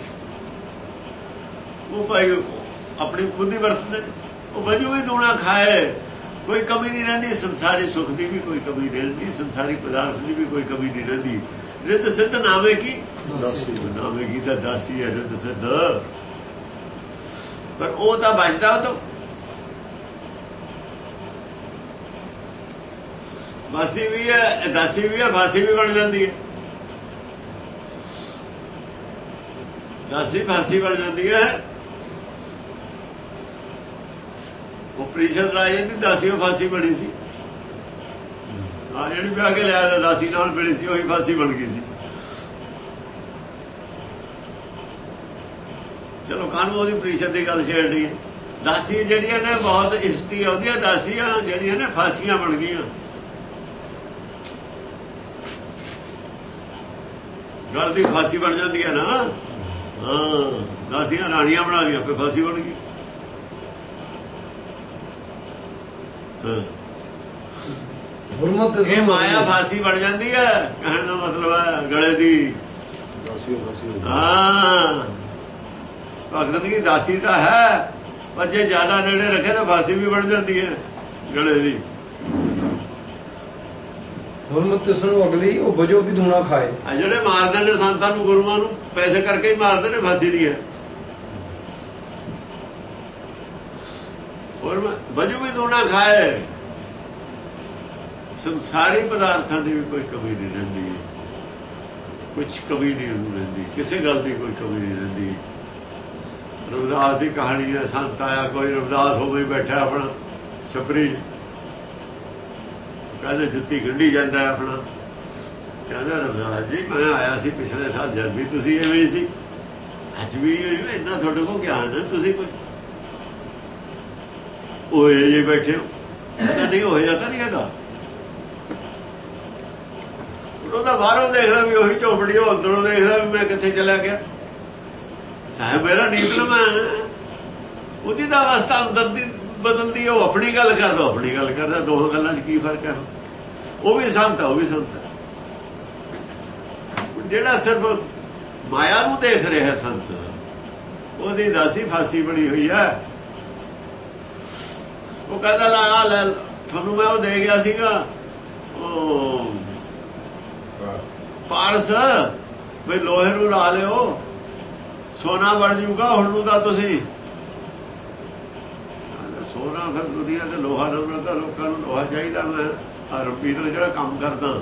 ਉਹ ਭਾਈ ਆਪਣੀ ਬੁੱਧੀ ਵਰਤਦੇ, ਉਹ ਵਜੂ ਵੀ ਦੂਣਾ ਖਾਏ, ਕੋਈ ਕਮੀ ਨਹੀਂ ਰਹਿੰਦੀ। ਸੰਸਾਰੀ ਸੁੱਖ ਦੀ ਵੀ ਕੋਈ ਕਮੀ ਨਹੀਂ ਰਹਿੰਦੀ, ਸੰਸਾਰੀ ਪਦਾਰਥ ਦੀ ਵੀ ਕੋਈ ਕਮੀ ਨਹੀਂ ਰਹਿੰਦੀ। ਰਿੱਧ ਸਿੱਧ ਨਾਵੇਂ ਕੀ ਨਾਵੇਂ ਕੀ ਤਾਂ ਦਾਸੀ ਹੈ ਰਿੱਧ ਸਿੱਧ। ਪਰ ਉਹ ਤਾਂ ਬਚਦਾ, ਉਹ ਤਾਂ ਬਾਸੀ ਵੀ ਹੈ, ਦਾਸੀ ਵੀ ਹੈ, ਬਾਸੀ ਵੀ ਬਣ ਜਾਂਦੀ ਹੈ। ਦਾਸੀ ਫਾਸੀ ਬਣ ਜਾਂਦੀ ਹੈ। ਉਹ ਪ੍ਰੀਸ਼ਦ ਰਾਜੇ ਦੀ ਦਾਸੀ ਉਹ ਫਾਸੀ ਬਣੀ ਸੀ। ਆ ਜਿਹੜੀ ਵਿਆਹ ਕੇ ਲਿਆ ਦਾਸੀ ਨਾਲ ਮਿਲੀ ਸੀ, ਉਹੀ ਫਾਸੀ ਬਣ ਗਈ ਸੀ। ਚਲੋ ਕਾਨੂੰਨ ਉਹਦੀ ਪ੍ਰੀਸ਼ਦ ਦੀ ਗੱਲ ਛੇੜਨੀ ਹੈ। ਦਾਸੀ ਜਿਹੜੀਆਂ ਨੇ ਬਹੁਤ ਇਸਤੀ ਆਉਂਦੀਆਂ, ਦਾਸੀਆਂ ਜਿਹੜੀਆਂ ਨੇ ਫਾਸੀਆਂ ਬਣ ਗਈਆਂ। ਗੱਲ ਦੀ ਫਾਸੀ ਬਣ ਜਾਂਦੀ ਹੈ ਨਾ। ਹਾਂ, ਦਾਸੀਆਂ ਰਾਣੀਆਂ ਬਣਾ ਲਈਆਂ, ਫਿਰ ਫਾਸੀ ਬਣ ਗਈ। ਇਹ ਮਾਇਆ ਫਾਸੀ ਬਣ ਜਾਂਦੀ ਹੈ, ਕਹਿਣ ਦਾ ਮਤਲਬ ਹੈ ਗਲੇ ਦੀ। ਹਾਂ, ਭਗਤ ਦੀ ਦਾਸੀ ਤਾਂ ਹੈ, ਪਰ ਜੇ ਜ਼ਿਆਦਾ ਨੇੜੇ ਰੱਖੇ ਤਾਂ ਫਾਸੀ ਵੀ ਬਣ ਜਾਂਦੀ ਹੈ ਗਲੇ ਦੀ। ਹੁਰਮਤ ਸੁਣੋ ਅਗਲੀ, ਉਹ ਵਜੋ ਵੀ ਦੂਣਾ ਖਾਏ। ਆ ਜਿਹੜੇ ਮਾਰਦੇ ਨੇ ਸੰਤਾਂ ਨੂੰ, ਗੁਰੂਆਂ ਨੂੰ ਪੈਸੇ ਕਰਕੇ ਹੀ ਮਾਰਦੇ ਨੇ, ਫਾਸੀ ਨਹੀਂ ਹੈ। ਹੋਰ ਵਜੂ ਵੀ ਦੂਣਾ ਖਾਏ। ਸੰਸਾਰੀ ਪਦਾਰਥਾਂ ਦੀ ਵੀ ਕੋਈ ਕਮੀ ਨਹੀਂ ਰਹਿੰਦੀ, ਕੁਛ ਕਮੀ ਨਹੀਂ ਉਹਨੂੰ ਰਹਿੰਦੀ, ਕਿਸੇ ਗੱਲ ਦੀ ਕੋਈ ਕਮੀ ਨਹੀਂ ਰਹਿੰਦੀ। ਰਵਿਦਾਸ ਦੀ ਕਹਾਣੀ ਹੈ, ਸੰਤ ਆਇਆ ਕੋਈ, ਰਵਿਦਾਸ ਹੋ ਗਈ ਬੈਠਾ ਆਪਣਾ ਛਪਰੀ, ਕਹਿੰਦੇ ਜੁੱਤੀ ਗੰਢੀ ਜਾਂਦਾ ਆਪਣਾ। ਕਹਿੰਦਾ ਰਵਿਦਾਸ ਜੀ ਮੈਂ ਆਇਆ ਸੀ ਪਿਛਲੇ ਸਾਲ, ਜਦ ਵੀ ਤੁਸੀਂ ਐਵੇਂ ਸੀ, ਅੱਜ ਵੀ ਇੰਨਾ ਤੁਹਾਡੇ ਕੋਲ ਗਿਆਨ ਹੈ, ਤੁਸੀਂ ਕੋਈ ਹੋਏ ਜੇ ਬੈਠੇ ਹੋ। ਕਹਿੰਦਾ ਨਹੀਂ ਹੋਏ ਜਾਂਦਾ ਨਹੀਂ ਹੈਗਾ। ਉਹਦਾ ਬਾਹਰੋਂ ਦੇਖਦਾ ਵੀ ਉਹੀ ਝੋਪੜੀ, ਉਹ ਅੰਦਰੋਂ ਦੇਖਦਾ ਵੀ ਮੈਂ ਕਿੱਥੇ ਚਲਾ ਗਿਆ। ਸਾਹਿਬ ਮੇਰਾ ਨੀਲਮ ਹੈ, ਉਹਦੀ ਤਾਂ ਅਵਸਥਾ ਅੰਦਰ ਦੀ ਬਦਲਦੀ ਹੈ, ਉਹ ਆਪਣੀ ਗੱਲ ਕਰਦਾ, ਆਪਣੀ ਗੱਲ ਕਰਦਾ। ਦੋਹਾਂ ਗੱਲਾਂ 'ਚ ਕੀ ਫਰਕ ਹੈ? ਉਹ ਵੀ ਸੰਤ ਹੈ, ਉਹ ਵੀ ਸੰਤ ਹੈ। ਜਿਹੜਾ ਸਿਰਫ ਮਾਇਆ ਨੂੰ ਦੇਖ ਰਿਹਾ ਸੰਤ, ਉਹਦੀ ਦਾਸੀ ਫਾਸੀ ਬਣੀ ਹੋਈ ਹੈ। ਉਹ ਕਹਿੰਦਾ ਲਾ ਲੈ ਤੁਹਾਨੂੰ ਮੈਂ ਉਹ ਦੇ ਗਿਆ ਸੀਗਾ ਉਹ ਪਾਰਸ, ਵੀ ਲੋਹੇ ਨੂੰ ਲਾ ਲਿਓ ਸੋਨਾ ਬਣ ਜੂਗਾ। ਹੁਣ ਨੂੰ ਤਾਂ ਤੁਸੀਂ ਸੋਨਾ, ਫਿਰ ਦੁਨੀਆ ਤੇ ਲੋਹਾ ਨਾ ਮਿਲਦਾ, ਲੋਕਾਂ ਨੂੰ ਲੋਹਾ ਚਾਹੀਦਾ। ਮੈਂ ਆ ਰੱਬੀ ਨਾਲ ਜਿਹੜਾ ਕੰਮ ਕਰਦਾ,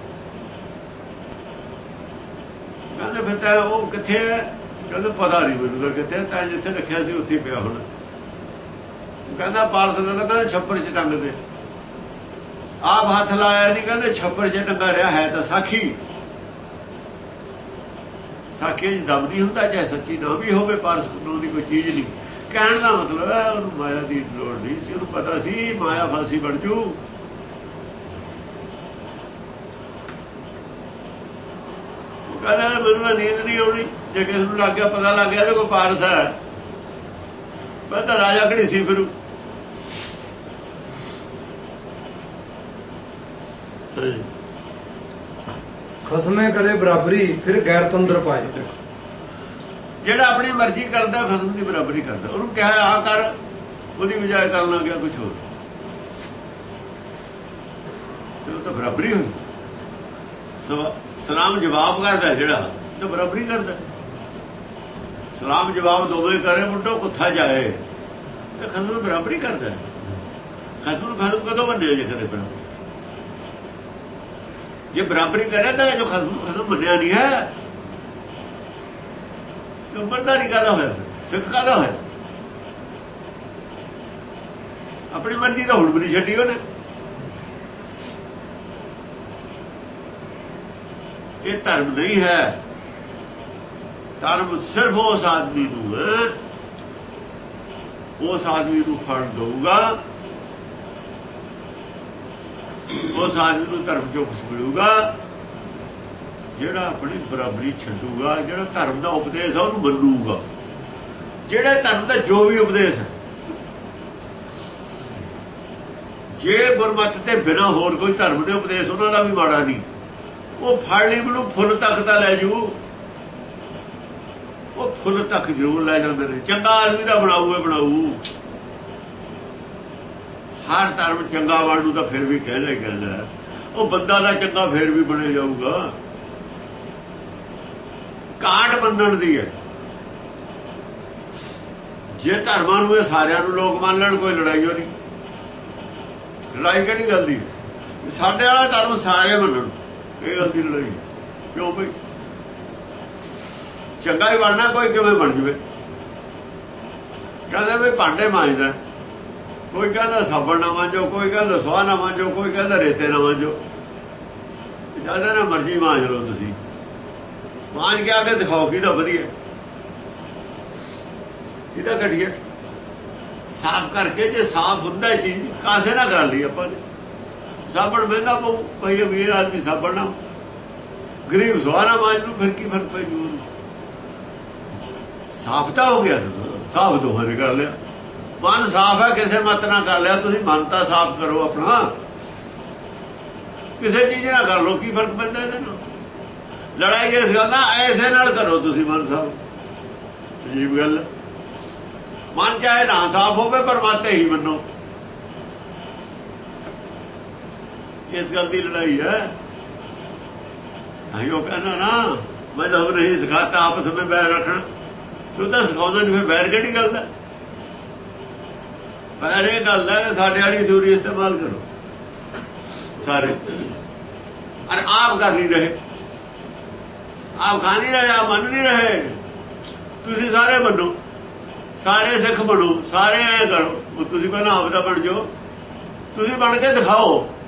ਕਹਿੰਦੇ ਫਿਰ ਤਾਂ ਉਹ ਕਿੱਥੇ ਹੈ? ਕਹਿੰਦੇ ਪਤਾ ਨਹੀਂ ਮੈਨੂੰ ਤਾਂ ਕਿੱਥੇ, ਤਾਂ ਜਿੱਥੇ ਰੱਖਿਆ ਸੀ ਉੱਥੇ ਪਿਆ ਹੁਣ। ਕਹਿੰਦਾ ਪਾਰਸ ਨੇ ਤਾਂ ਕਹਿੰਦੇ ਛੱਪਰ 'ਚ ਟੰਗ ਦੇ। ਆਪ ਹੱਥ ਲਾਇਆ ਨਹੀਂ, ਕਹਿੰਦੇ ਛੱਪਰ 'ਚ ਟੰਗਾ ਰਿਹਾ ਹੈ ਤਾਂ ਸਾਖੀ। ਸਾਖੀ 'ਚ ਦਮ ਨਹੀਂ ਹੁੰਦਾ, ਚਾਹੇ ਸੱਚੀ ਨਾ ਵੀ ਹੋਵੇ, ਪਾਰਸ ਨੂੰ ਦੀ ਕੋਈ ਚੀਜ਼ ਨਹੀਂ। ਕਹਿਣ ਦਾ ਮਤਲਬ ਹੈ ਉਹਨੂੰ ਮਾਇਆ ਦੀ ਲੋੜ ਨਹੀਂ ਸੀ, ਉਹਨੂੰ ਪਤਾ ਸੀ ਮਾਇਆ ਫਾਸੀ ਬਣ ਜੂ। ਕਹਿੰਦਾ ਮੈਨੂੰ ਤਾਂ ਨੀਂਦ ਨਹੀਂ ਆਉਣੀ। ਜੇ ਕਿਸੇ ਨੂੰ ਲੱਗ ਗਿਆ ਪਤਾ ਲੱਗ ਗਿਆ ਇਹਦੇ ਕੋਲ ਪਾਰਸ ਹੈ, ਮੈਂ ਤਾਂ ਰਾਜਾ ਘੜੀ ਸੀ ਫਿਰੂ। ਖਸਮੇ ਕਰੇ ਬਰਾਬਰੀ ਫਿਰ ਗੈਰਤ ਅੰਦਰ ਪਾਏ। ਜਿਹੜਾ ਆਪਣੀ ਮਰਜ਼ੀ ਕਰਦਾ ਖਸਮ ਦੀ ਬਰਾਬਰੀ ਕਰਦਾ। ਉਹਨੂੰ ਕਿਹਾ ਆ ਕਰ, ਉਹਦੀ ਬਜਾਏ ਕਰਨ ਲੱਗ ਗਿਆ ਕੁਛ ਹੋਰ, ਤੇ ਉਹ ਤਾਂ ਬਰਾਬਰੀ ਹੋਈ। ਸਲਾਮ ਜਵਾਬ ਕਰਦਾ ਜਿਹੜਾ ਤਾਂ ਬਰਾਬਰੀ ਕਰਦਾ। ਸਲਾਮ ਜਵਾਬ ਦੋਵੇਂ ਕਰੇ ਮੁੰਡੋ ਕੁੱਥਾ ਜਾਏ, ਤੇ ਖਸਮ ਨੂੰ ਬਰਾਬਰੀ ਕਰਦਾ। ਖਸਮ ਨੂੰ ਖਸਮ ਕਦੋਂ ਮੰਨਿਆ ਜੇ ਕਰੇ ਬਰਾਬਰੀ? ਜੇ ਬਰਾਬਰੀ ਕਰੇ ਤਾਂ ਜੋ ਖਸਮ ਖਸਮ ਮੰਨਿਆ ਨਹੀਂ ਹੈ, ਉਮਰਦਾਰੀ ਕਾਹਦਾ ਹੋਇਆ, ਸਿੱਖ ਕਾਹਦਾ ਹੋਇਆ? ਆਪਣੀ ਮਰਜ਼ੀ ਤਾਂ ਹੁਣ ਵੀ ਨਹੀਂ ਛੱਡੀ ਉਹਨੇ। ਇਹ ਧਰਮ ਨਹੀਂ ਹੈ। ਧਰਮ ਸਿਰਫ ਉਸ ਆਦਮੀ ਨੂੰ ਹੈ, ਉਸ ਆਦਮੀ ਨੂੰ ਫੜ ਦਊਗਾ, ਉਸ ਆਦਮੀ ਨੂੰ ਧਰਮ ਚੋਂ ਕੁਛ ਮਿਲੂਗਾ ਜਿਹੜਾ ਆਪਣੀ ਬਰਾਬਰੀ ਛੱਡੂਗਾ, ਜਿਹੜਾ ਧਰਮ ਦਾ ਉਪਦੇਸ਼ ਹੈ ਉਹਨੂੰ ਮੰਨੂਗਾ। ਜਿਹੜੇ ਧਰਮ ਦਾ ਜੋ ਵੀ ਉਪਦੇਸ਼ ਹੈ, ਜੇ ਗੁਰਮਤਿ ਤੇ ਬਿਨਾਂ ਹੋਰ ਕੋਈ ਧਰਮ ਦੇ ਉਪਦੇਸ਼ ਉਹਨਾਂ ਦਾ ਵੀ ਮਾੜਾ ਨਹੀਂ, ਉਹ ਫੜ ਲਈ ਮੈਨੂੰ ਫੁੱਲ ਤੱਕ ਤਾਂ ਲੈ ਜੂ, ਉਹ ਫੁੱਲ ਤੱਕ ਜ਼ਰੂਰ ਲੈ ਜਾਂਦੇ ਨੇ। ਚੰਗਾ ਆਦਮੀ ਤਾਂ ਬਣਾਊ ਬਣਾਊ, ਹਰ ਧਰਮ ਚੰਗਾ ਬਣਨ ਨੂੰ ਤਾਂ ਫਿਰ ਵੀ ਕਹਿੰਦਾ ਹੀ ਕਹਿੰਦਾ, ਉਹ ਬੰਦਾ ਦਾ ਚੰਗਾ ਫਿਰ ਵੀ ਬਣੇ ਜਾਊਗਾ। ਕਾਟ ਮੰਨਣ ਦੀ ਹੈ। ਜੇ ਧਰਮਾਂ ਨੂੰ ਇਹ ਸਾਰਿਆਂ ਨੂੰ ਲੋਕ ਮੰਨ ਲੈਣ, ਕੋਈ ਲੜਾਈ ਹੋ ਨਹੀਂ। ਲੜਾਈ ਕਿਹੜੀ ਗੱਲ ਦੀ? ਸਾਡੇ ਵਾਲਾ ਧਰਮ ਸਾਰੇ ਮੰਨਣ, ਇਹ ਗੱਲ ਦੀ ਲੜਾਈ ਕਿਉਂ ਬਈ? ਚੰਗਾ ਹੀ ਬਣਨਾ, ਕੋਈ ਕਿਵੇਂ ਬਣ ਜਵੇ। ਕਹਿੰਦੇ ਵੀ ਭਾਂਡੇ ਮਾਂਜਦਾ, ਕੋਈ ਕਹਿੰਦਾ ਸਾਬਣ ਨਾ ਮਾਂਜੋ, ਕੋਈ ਕਹਿੰਦਾ ਸੁਆਹ ਨਾ ਮਾਂਜੋ, ਕੋਈ ਕਹਿੰਦਾ ਰੇਤੇ ਨਾ ਮਾਂਜੋ। ਜਿਆਦਾ ਨਾ ਮਰਜ਼ੀ ਮਾਂਜ ਲਓ ਤੁਸੀਂ, ਮਾਂਜ ਕੇ ਆ ਕੇ ਦਿਖਾਓ ਕਿਹਦਾ ਵਧੀਆ ਕਿਹਦਾ ਘਟੀਆ। ਸਾਫ਼ ਕਰਕੇ, ਜੇ ਸਾਫ਼ ਹੁੰਦਾ ਚੀਜ਼ ਕਾਸੇ ਨਾ ਕਰ ਲਈ ਆਪਾਂ ਨੇ। ਸਾਬਣ ਮਹਿੰਗਾ ਪਊ, ਭਾਈ ਅਮੀਰ ਆਦਮੀ ਸਾਬਣ ਨਾ, ਗਰੀਬ ਸੁਆਹ ਨਾ ਮਾਂਜ ਲੂ, ਫਿਰ ਕੀ ਫਰਕ ਪੈ ਜੂ? ਸਾਫ਼ ਤਾਂ ਹੋ ਗਿਆ, ਸਾਫ਼ ਦੋਹਾਂ ਨੇ ਕਰ ਲਿਆ। ਮਨ ਸਾਫ਼ ਹੈ, ਕਿਸੇ ਮਤ ਨਾਲ ਕਰ ਲਿਆ ਤੁਸੀਂ। ਮਨ ਤਾਂ ਸਾਫ਼ ਕਰੋ ਆਪਣਾ, ਕਿਸੇ ਚੀਜ਼ ਨਾਲ ਕਰ ਲੋ, ਕੀ ਫਰਕ ਪੈਂਦਾ ਇਹਦੇ ਨਾਲ? ਲੜਾਈ ਇਸ ਗੱਲ ਨਾਲ ਐਸੇ ਨਾਲ ਕਰੋ ਤੁਸੀਂ ਮਨ ਸਾਫ਼। ਅਜੀਬ ਗੱਲ, ਮਨ ਚਾਹੇ ਨਾ ਸਾਫ਼ ਹੋਵੇ ਪਰ ਮਤ ਹੀ ਮੰਨੋ। ਇਸ ਗੱਲ ਦੀ ਲੜਾਈ ਹੈ। ਆਇਓ ਕਹਿੰਦਾ ਨਾ ਮਜ਼ਹਬ ਨਹੀਂ ਸਿਖਾਤਾ ਆਪਸ ਵਿੱਚ ਬੈਰ ਰੱਖਣਾ। ਤੂੰ ਤਾਂ ਸਿਖਾਉਂਦਾ ਨਹੀਂ, ਫਿਰ ਬੈਰ ਕਿਹੜੀ ਗੱਲ ਹੈ? ਬੈਰ ਇਹ ਗੱਲ ਹੈ ਕਿ ਸਾਡੇ ਵਾਲੀ ਥਿਊਰੀ ਇਸਤੇਮਾਲ ਕਰੋ ਸਾਰੇ, और आप कर नहीं रहे, आप खा नहीं रहे, आप मन नहीं रहे। तुसी सारे बनो, सारे सिख बनो, सारे ऐ करो। तुसी पहला आप दा बन जाओ, तुसी बन के दिखाओ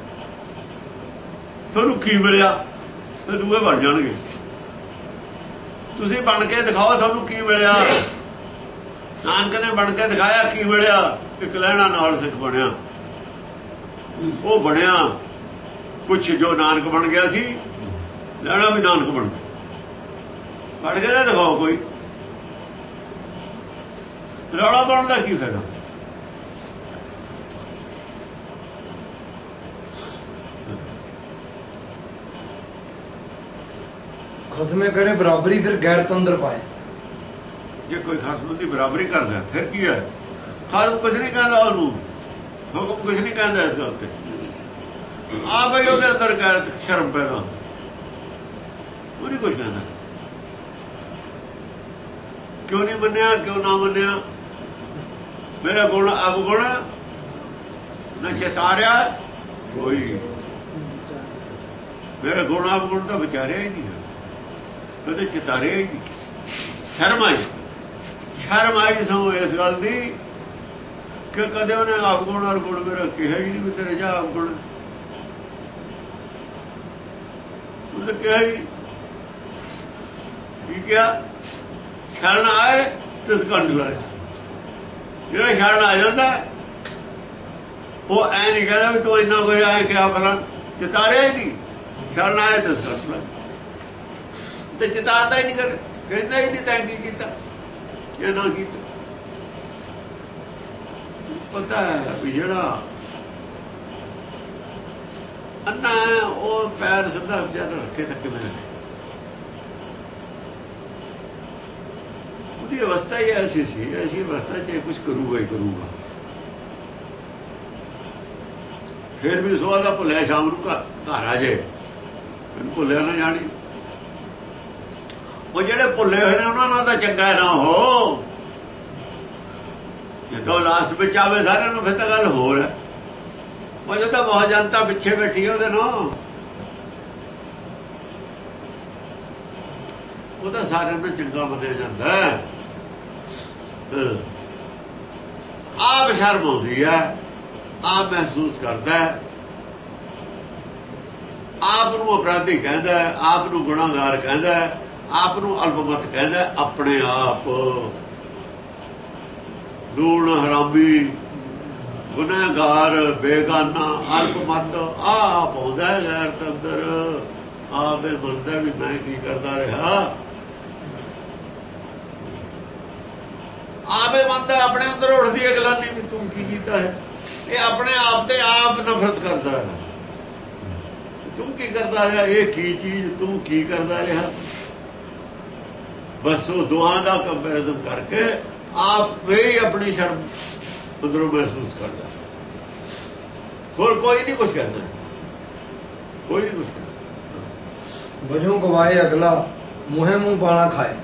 तुहानू की मिलिया, ते दूए बन जाणगे। तुसी बन के दिखाओ तुहानू की मिलिया। नानक ने बन के दिखाया की मिलिया, एक लहणा नाल सिख बनिया। वो बनिया कुछ जो नानक बन गया सी, लहणा भी नानक बन गया। पढ़ के दिखाओ कोई, रौला पाने का की फायदा? खसमे करे बराबरी फिर गैरत अंदर पाए। जे कोई खसम की बराबरी करता फिर की है? खसम कुछ नहीं कहता, हुक्म कुछ नहीं कहता इस गल ते। आ भाई ਉਹਦੇ ਅੰਦਰ ਗੈਰਤ ਸ਼ਰਮ ਪੈਦਾ, ਉਹ ਨਹੀਂ ਕੁਝ ਕਹਿੰਦਾ। ਕਿਉਂ ਨਹੀਂ ਮੰਨਿਆ, ਕਿਉਂ ਨਾ ਮੰਨਿਆ? ਮੇਰਾ ਗੁਣ ਅਵਗੁਣ ਨਾ ਚਿਤਾਰਿਆ ਕੋਈ, ਮੇਰਾ ਗੁਣ ਅਵਗੁਣ ਤਾਂ ਵਿਚਾਰਿਆ ਹੀ ਨਹੀਂ ਹੈ, ਕਦੇ ਚਿਤਾਰਿਆ ਹੀ ਨਹੀਂ। ਸ਼ਰਮ ਆਈ, ਸ਼ਰਮ ਆਈ ਸਮੋ ਇਸ ਗੱਲ ਦੀ ਕਿ ਕਦੇ ਉਹਨੇ ਅਵਗੁਣ ਔਰ ਗੁਣ ਮੇਰਾ ਕਿਹਾ ਹੀ ਨਹੀਂ ਵੀ ਤੇਰੇ ਜਾ ਅਵਗੁਣ। ਉਹਨੇ ਕਿਹਾ ਹੀ ਕੀ ਕਿਹਾ? ਸ਼ਰਨ ਆਏ ਤਿਸ ਕੰਡ ਲਾਏ। ਜਿਹੜਾ ਸ਼ਰਨ ਆ ਜਾਂਦਾ ਉਹ ਐ ਨਹੀਂ ਕਹਿੰਦਾ ਵੀ ਤੂੰ ਇੰਨਾ ਕੁਝ ਆਏ ਕਿਹਾ ਫਲਾਂ, ਚਿਤਾਰਿਆ ਹੀ ਨਹੀਂ। ਸ਼ਰਨ ਆਏ ਤਿਸ ਕੰਡ ਲਾਏ। ਤੇ ਚਿਤਾਰਦਾ ਹੀ ਨਹੀਂ, ਕਰ ਕਹਿੰਦਾ ਹੀ ਨਹੀਂ ਤੈਂ ਕੀ ਕੀਤਾ ਜਾਂ ਨਾ ਕੀਤਾ। ਪਤਾ ਹੈ ਵੀ ਜਿਹੜਾ ਅੰਨਾ ਉਹ ਪੈਰ ਸਿੱਧਾ ਵਿਚਾਰ ਰੱਖੇ ਤੱਕ ਕਿਵੇਂ ਰੱਖੇ। ਉਹਦੀ ਅਵਸਥਾ ਹੀ ਐਸੀ ਸੀ, ਐਸੀ ਅਵਸਥਾ ਚ ਕੁਛ ਕਰੂਗਾ ਹੀ ਕਰੂਗਾ। ਫਿਰ ਵੀ ਸੋਹਾ ਦਾ ਭੁੱਲਿਆ ਸ਼ਾਮ ਨੂੰ ਘਰ ਆ ਜੇ, ਭੁੱਲਿਆ ਨਾ ਜਾਣੀ। ਉਹ ਜਿਹੜੇ ਭੁੱਲੇ ਹੋਏ ਨੇ ਉਹਨਾਂ ਨਾਲ ਤਾਂ ਚੰਗਾ ਨਾ ਹੋ, ਜਦੋਂ ਲਾਸਟ ਵਿੱਚ ਆਵੇ ਸਾਰਿਆਂ ਨੂੰ ਫਿਰ ਤਾਂ ਗੱਲ ਹੋਰ ਹੈ। ਉਹ ਜਦੋਂ ਬਹੁਤ ਜਨਤਾ ਪਿੱਛੇ ਬੈਠੀ ਉਹਦੇ ਨੂੰ, ਉਹ ਤਾਂ ਸਾਰਿਆਂ ਨੂੰ ਚੰਗਾ ਮੰਨਿਆ ਜਾਂਦਾ। ਆਪ ਸ਼ਰਮ ਆਉਂਦੀ ਹੈ, ਆਪ ਮਹਿਸੂਸ ਕਰਦਾ, ਆਪ ਨੂੰ ਅਪਰਾਧੀ ਕਹਿੰਦਾ, ਆਪ ਨੂੰ ਗੁਨਾਹਗਾਰ ਕਹਿੰਦਾ, ਆਪ ਨੂੰ ਅਲਪਮਤ ਕਹਿੰਦਾ। ਆਪਣੇ ਆਪ ਲੂਣ ਹਰਾਮੀ, ਗੁਨਾਹਗਾਰ, ਬੇਗਾਨਾ, ਅਲਪਮਤ ਆਪ ਆਉਂਦਾ ਗੈਰ ਅੰਦਰ। ਆਪ ਇਹ ਬੰਦਾ ਵੀ ਮੈਂ ਕੀ ਕਰਦਾ ਰਿਹਾ, ਆਪੇ ਬੰਦਾ ਆਪਣੇ ਅੰਦਰ ਉੱਠਦੀ ਹੈ ਗਲਾਨੀ ਵੀ ਤੂੰ ਕੀ ਕੀਤਾ ਹੈ। ਇਹ ਆਪਣੇ ਆਪ ਤੇ ਆਪ ਨਫ਼ਰਤ ਕਰਦਾ ਹੈ। ਤੂੰ ਕੀ ਕਰਦਾ ਰਿਹਾ, ਇਹ ਕੀ ਚੀਜ਼ ਤੂੰ ਕੀ ਕਰਦਾ ਰਿਹਾ। ਬਸ ਉਹ ਦੋਹਾਂ ਦਾ ਕੰਪੈਰੀਜ਼ਨ ਕਰਕੇ ਆਪ ਵੀ ਆਪਣੀ ਸ਼ਰਮ ਅੰਦਰੋਂ ਮਹਿਸੂਸ ਕਰਦਾ। ਹੋਰ ਕੋਈ ਨਹੀਂ ਕੁਛ ਕਹਿੰਦਾ, ਕੋਈ ਨਹੀਂ ਕੁਛ ਕਹਿੰਦਾ। ਵਜੋਂ ਗਵਾਏ ਅਗਲਾ ਮੂੰਹੇ ਮੂੰਹ ਪਾਣਾ ਖਾਏ।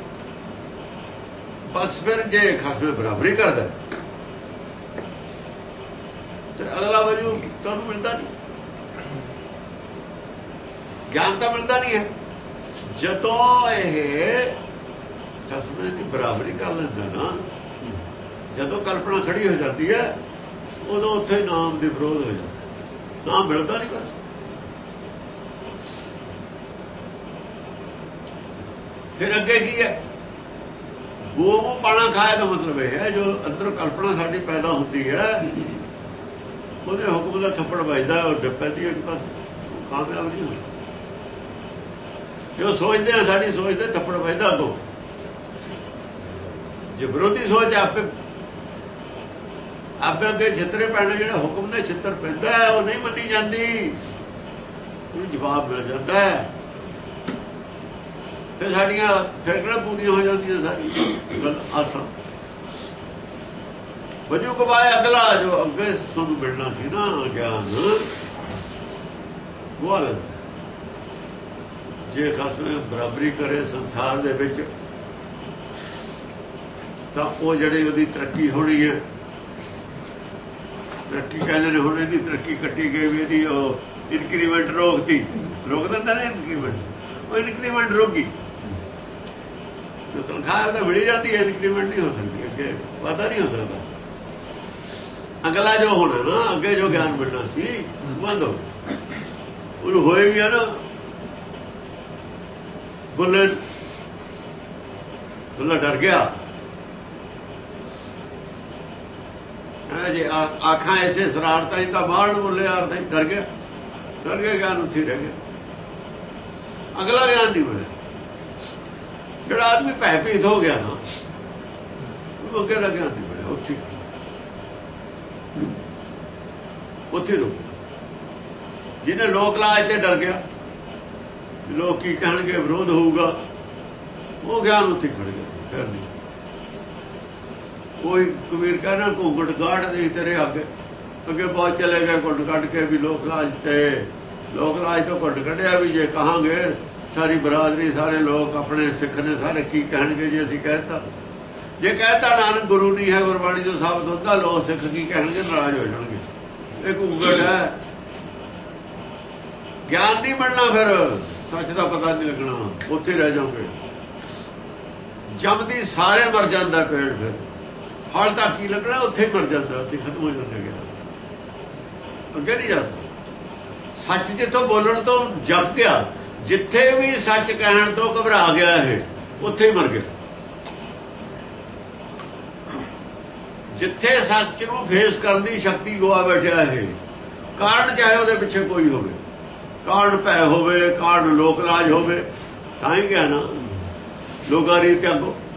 ਬਸ ਫਿਰ ਜੇ ਖਾਸੇ ਬਰਾਬਰੀ ਕਰਦਾ ਤੇ ਅਗਲਾ ਵਜੋਂ ਤੁਹਾਨੂੰ ਮਿਲਦਾ ਨਹੀਂ, ਗਿਆਨ ਤਾਂ ਮਿਲਦਾ ਨਹੀਂ ਹੈ। ਜਦੋਂ ਇਹ ਖਸਮੇ ਦੀ ਬਰਾਬਰੀ ਕਰ ਲੈਂਦਾ ਨਾ, ਜਦੋਂ ਕਲਪਨਾ ਖੜੀ ਹੋ ਜਾਂਦੀ ਹੈ, ਉਦੋਂ ਉੱਥੇ ਨਾਮ ਦੇ ਵਿਰੋਧ ਹੋ ਜਾਂਦਾ, ਨਾਮ ਮਿਲਦਾ ਨਹੀਂ। ਬਸ ਫਿਰ ਅੱਗੇ ਕੀ ਹੈ, ਉਹ ਪਾਣਾ ਖਾਇਆ ਦਾ ਮਤਲਬ ਇਹ ਹੈ ਜੋ ਅੰਦਰੋਂ ਕਲਪਨਾ ਸਾਡੀ ਪੈਦਾ ਹੁੰਦੀ ਹੈ, ਉਹਦੇ ਹੁਕਮ ਦਾ ਥੱਪੜ ਵੱਜਦਾ, ਉਹ ਡੱਪੈਦੀ ਇੱਕ ਪਾਸੇ, ਕਾਮਯਾਬ ਨਹੀਂ ਹੁੰਦਾ। ਜੋ ਸੋਚਦੇ ਆ ਸਾਡੀ ਸੋਚ ਦੇ ਥੱਪੜ ਵੱਜਦਾ ਅੱਗੋਂ। ਜੇ ਵਿਰੋਧੀ ਸੋਚ ਆਪੇ ਆਪੇ ਅੱਗੇ ਛਿੱਤਰੇ ਪੈਣੇ, ਜਿਹੜਾ ਹੁਕਮ ਦੇ ਛਿੱਤਰ ਪੈਂਦਾ ਹੈ ਉਹ ਨਹੀਂ ਮੰਨੀ ਜਾਂਦੀ, ਉਹਨੂੰ ਜਵਾਬ ਮਿਲ ਜਾਂਦਾ ਹੈ। ਫਿਰ ਸਾਡੀਆਂ ਫਿਰ ਕਿਹੜਾ ਪੂਰੀਆਂ ਹੋ ਜਾਂਦੀਆਂ ਸਾਰੀ ਗੱਲ ਆਸਾਂ। ਵਜੂ ਕਵਾਏ ਅਗਲਾ, ਜੋ ਅੱਗੇ ਤੁਹਾਨੂੰ ਮਿਲਣਾ ਸੀ ਨਾ ਗਿਆਨ, ਉਹ ਅਲੱਗ। ਜੇ ਖਸਮੇ ਬਰਾਬਰੀ ਕਰੇ ਸੰਸਾਰ ਦੇ ਵਿੱਚ ਤਾਂ ਉਹ ਜਿਹੜੀ ਉਹਦੀ ਤਰੱਕੀ ਹੋਣੀ ਹੈ, ਤਰੱਕੀ ਕਹਿੰਦੇ ਨੇ, ਹੁਣ ਇਹਦੀ ਤਰੱਕੀ ਕੱਟੀ ਗਈ ਵੀ ਇਹਦੀ ਉਹ ਇਨਕਰੀਮੈਂਟ ਰੋਕਤੀ, ਰੋਕ ਦਿੰਦਾ ਨਾ ਇਨਕਰੀਮੈਂਟ, ਉਹ ਇਨਕਰੀਮੈਂਟ ਰੋਕੀ ਜੋ ਤਨਖਾਹ ਤਾਂ ਮਿਲੀ ਜਾਂਦੀ ਹੈ, ਇਨਕਰੀਮੈਂਟ ਨਹੀਂ ਹੋ ਸਕਦੀ, ਅੱਗੇ ਵਾਧਾ ਨਹੀਂ ਹੋ ਸਕਦਾ। ਅਗਲਾ ਜੋ ਹੋਣਾ ਨਾ, ਅੱਗੇ ਜੋ ਗਿਆਨ ਮਿਲਣਾ ਸੀ ਬੰਦ ਹੋ, ਉਹਨੂੰ ਹੋਏ ਵੀ ਆ ਨਾ। ਬੁੱਲੇ ਬੁੱਲਾ ਡਰ ਗਿਆ, ਜੇ ਆਖਾਂ ਐਸੇ ਸ਼ਰਾਰਤਾਂ ਹੀ ਤਾਂ ਬਾਹਰ ਬੋਲੇ ਯਾਰ ਤਾਂ ਡਰ ਗਿਆ, ਡਰ ਗਿਆ, ਗਿਆਨ ਉੱਥੇ ਰਹਿ ਗਿਆ, ਅਗਲਾ ਗਿਆਨ ਨਹੀਂ ਮਿਲਿਆ। ਜਿਹੜਾ ਆਦਮੀ ਭੈ ਭੀਤ ਹੋ ਗਿਆ ਨਾ, ਉਹ ਅੱਗੇ ਦਾ ਗਿਆਨ ਨਹੀਂ ਮਿਲਿਆ, ਉੱਥੇ ਉੱਥੇ ਰੁਕ। ਜਿਹਨੇ ਲੋਕ ਲਾਜ ਤੇ ਡਰ ਗਿਆ, ਲੋਕ ਕੀ ਕਹਿਣਗੇ, ਵਿਰੋਧ ਹੋਊਗਾ, ਉਹ ਗਿਆਨ ਉੱਥੇ ਖੜ ਗਿਆ। ਫਿਰ ਨਹੀਂ ਕੋਈ ਕਬੀਰ ਕਹਿੰਦਾ ਘੁੰਗਟ ਗਾੜ ਦੇ ਤੇਰੇ ਅੱਗੇ ਅੱਗੇ ਬਹੁਤ ਚਲੇ ਗਏ, ਘੁੰਡ ਕੱਢ ਕੇ ਵੀ ਲੋਕ ਲਾਜ ਤੇ, ਲੋਕ ਲਾਜ ਤੋਂ ਘੁੰਡ ਕੱਢਿਆ ਵੀ ਜੇ ਕਹਾਂਗੇ ਸਾਰੀ ਬਰਾਦਰੀ, ਸਾਰੇ ਲੋਕ ਆਪਣੇ ਸਿੱਖ ਨੇ ਸਾਰੇ ਕੀ ਕਹਿਣਗੇ ਜੇ ਅਸੀਂ ਕਹਿਤਾ। ਜੇ ਕਹਿਤਾ ਨਾਨਕ ਗੁਰੂ ਨਹੀਂ ਹੈ, ਗੁਰਬਾਣੀ ਜੋ ਸਾਬਤ ਹੁੰਦਾ, ਲੋਕ ਸਿੱਖ ਕੀ ਕਹਿਣਗੇ, ਨਾਰਾਜ਼ ਹੋ ਜਾਣਗੇ। ਇਹ ਘੁੰਗਟ ਹੈ, ਗਿਆਨ ਨਹੀਂ ਮਿਲਣਾ, ਫਿਰ ਸੱਚ ਦਾ ਪਤਾ ਨਹੀਂ ਲੱਗਣਾ, ਉੱਥੇ ਰਹਿ ਜਾਓਗੇ। ਜਮਦੀ ਸਾਰੇ ਮਰ ਜਾਂਦਾ ਪੇੜ, ਫਿਰ ਫਲ ਤਾਂ ਕੀ ਲੱਗਣਾ, ਉੱਥੇ ਹੀ ਮਰ ਜਾਂਦਾ, ਉੱਥੇ ਖਤਮ ਹੋ ਜਾਂਦਾ ਗਿਆ, ਅੱਗੇ ਨਹੀਂ ਜਾ ਸਕਦਾ। ਸੱਚ ਜਿੱਥੋਂ ਬੋਲਣ ਤੋਂ ਜਪ ਗਿਆ, ਜਿੱਥੇ ਵੀ ਸੱਚ ਕਹਿਣ ਤੋਂ ਘਬਰਾ ਗਿਆ ਹੈ, ਉੱਥੇ ਹੀ ਮਰ ਗਿਆ। ਜਿੱਥੇ ਸੱਚ ਨੂੰ ਫੇਸ ਕਰਨ ਦੀ ਸ਼ਕਤੀ ਗਵਾ ਬੈਠਿਆ ਹੈ, ਕਾਰਨ ਚਾਹੇ ਉਹਦੇ ਪਿੱਛੇ ਕੋਈ ਹੋਵੇ, ਕਾਰਨ ਭੈ ਹੋਵੇ, ਕਾਰਨ ਲੋਕ ਲਾਜ ਹੋਵੇ, ਤਾਂ ਹੀ ਗਿਆ ਨਾ। ਲੋਕਾਂ ਰੀਤ ਤਿਆਗੋ।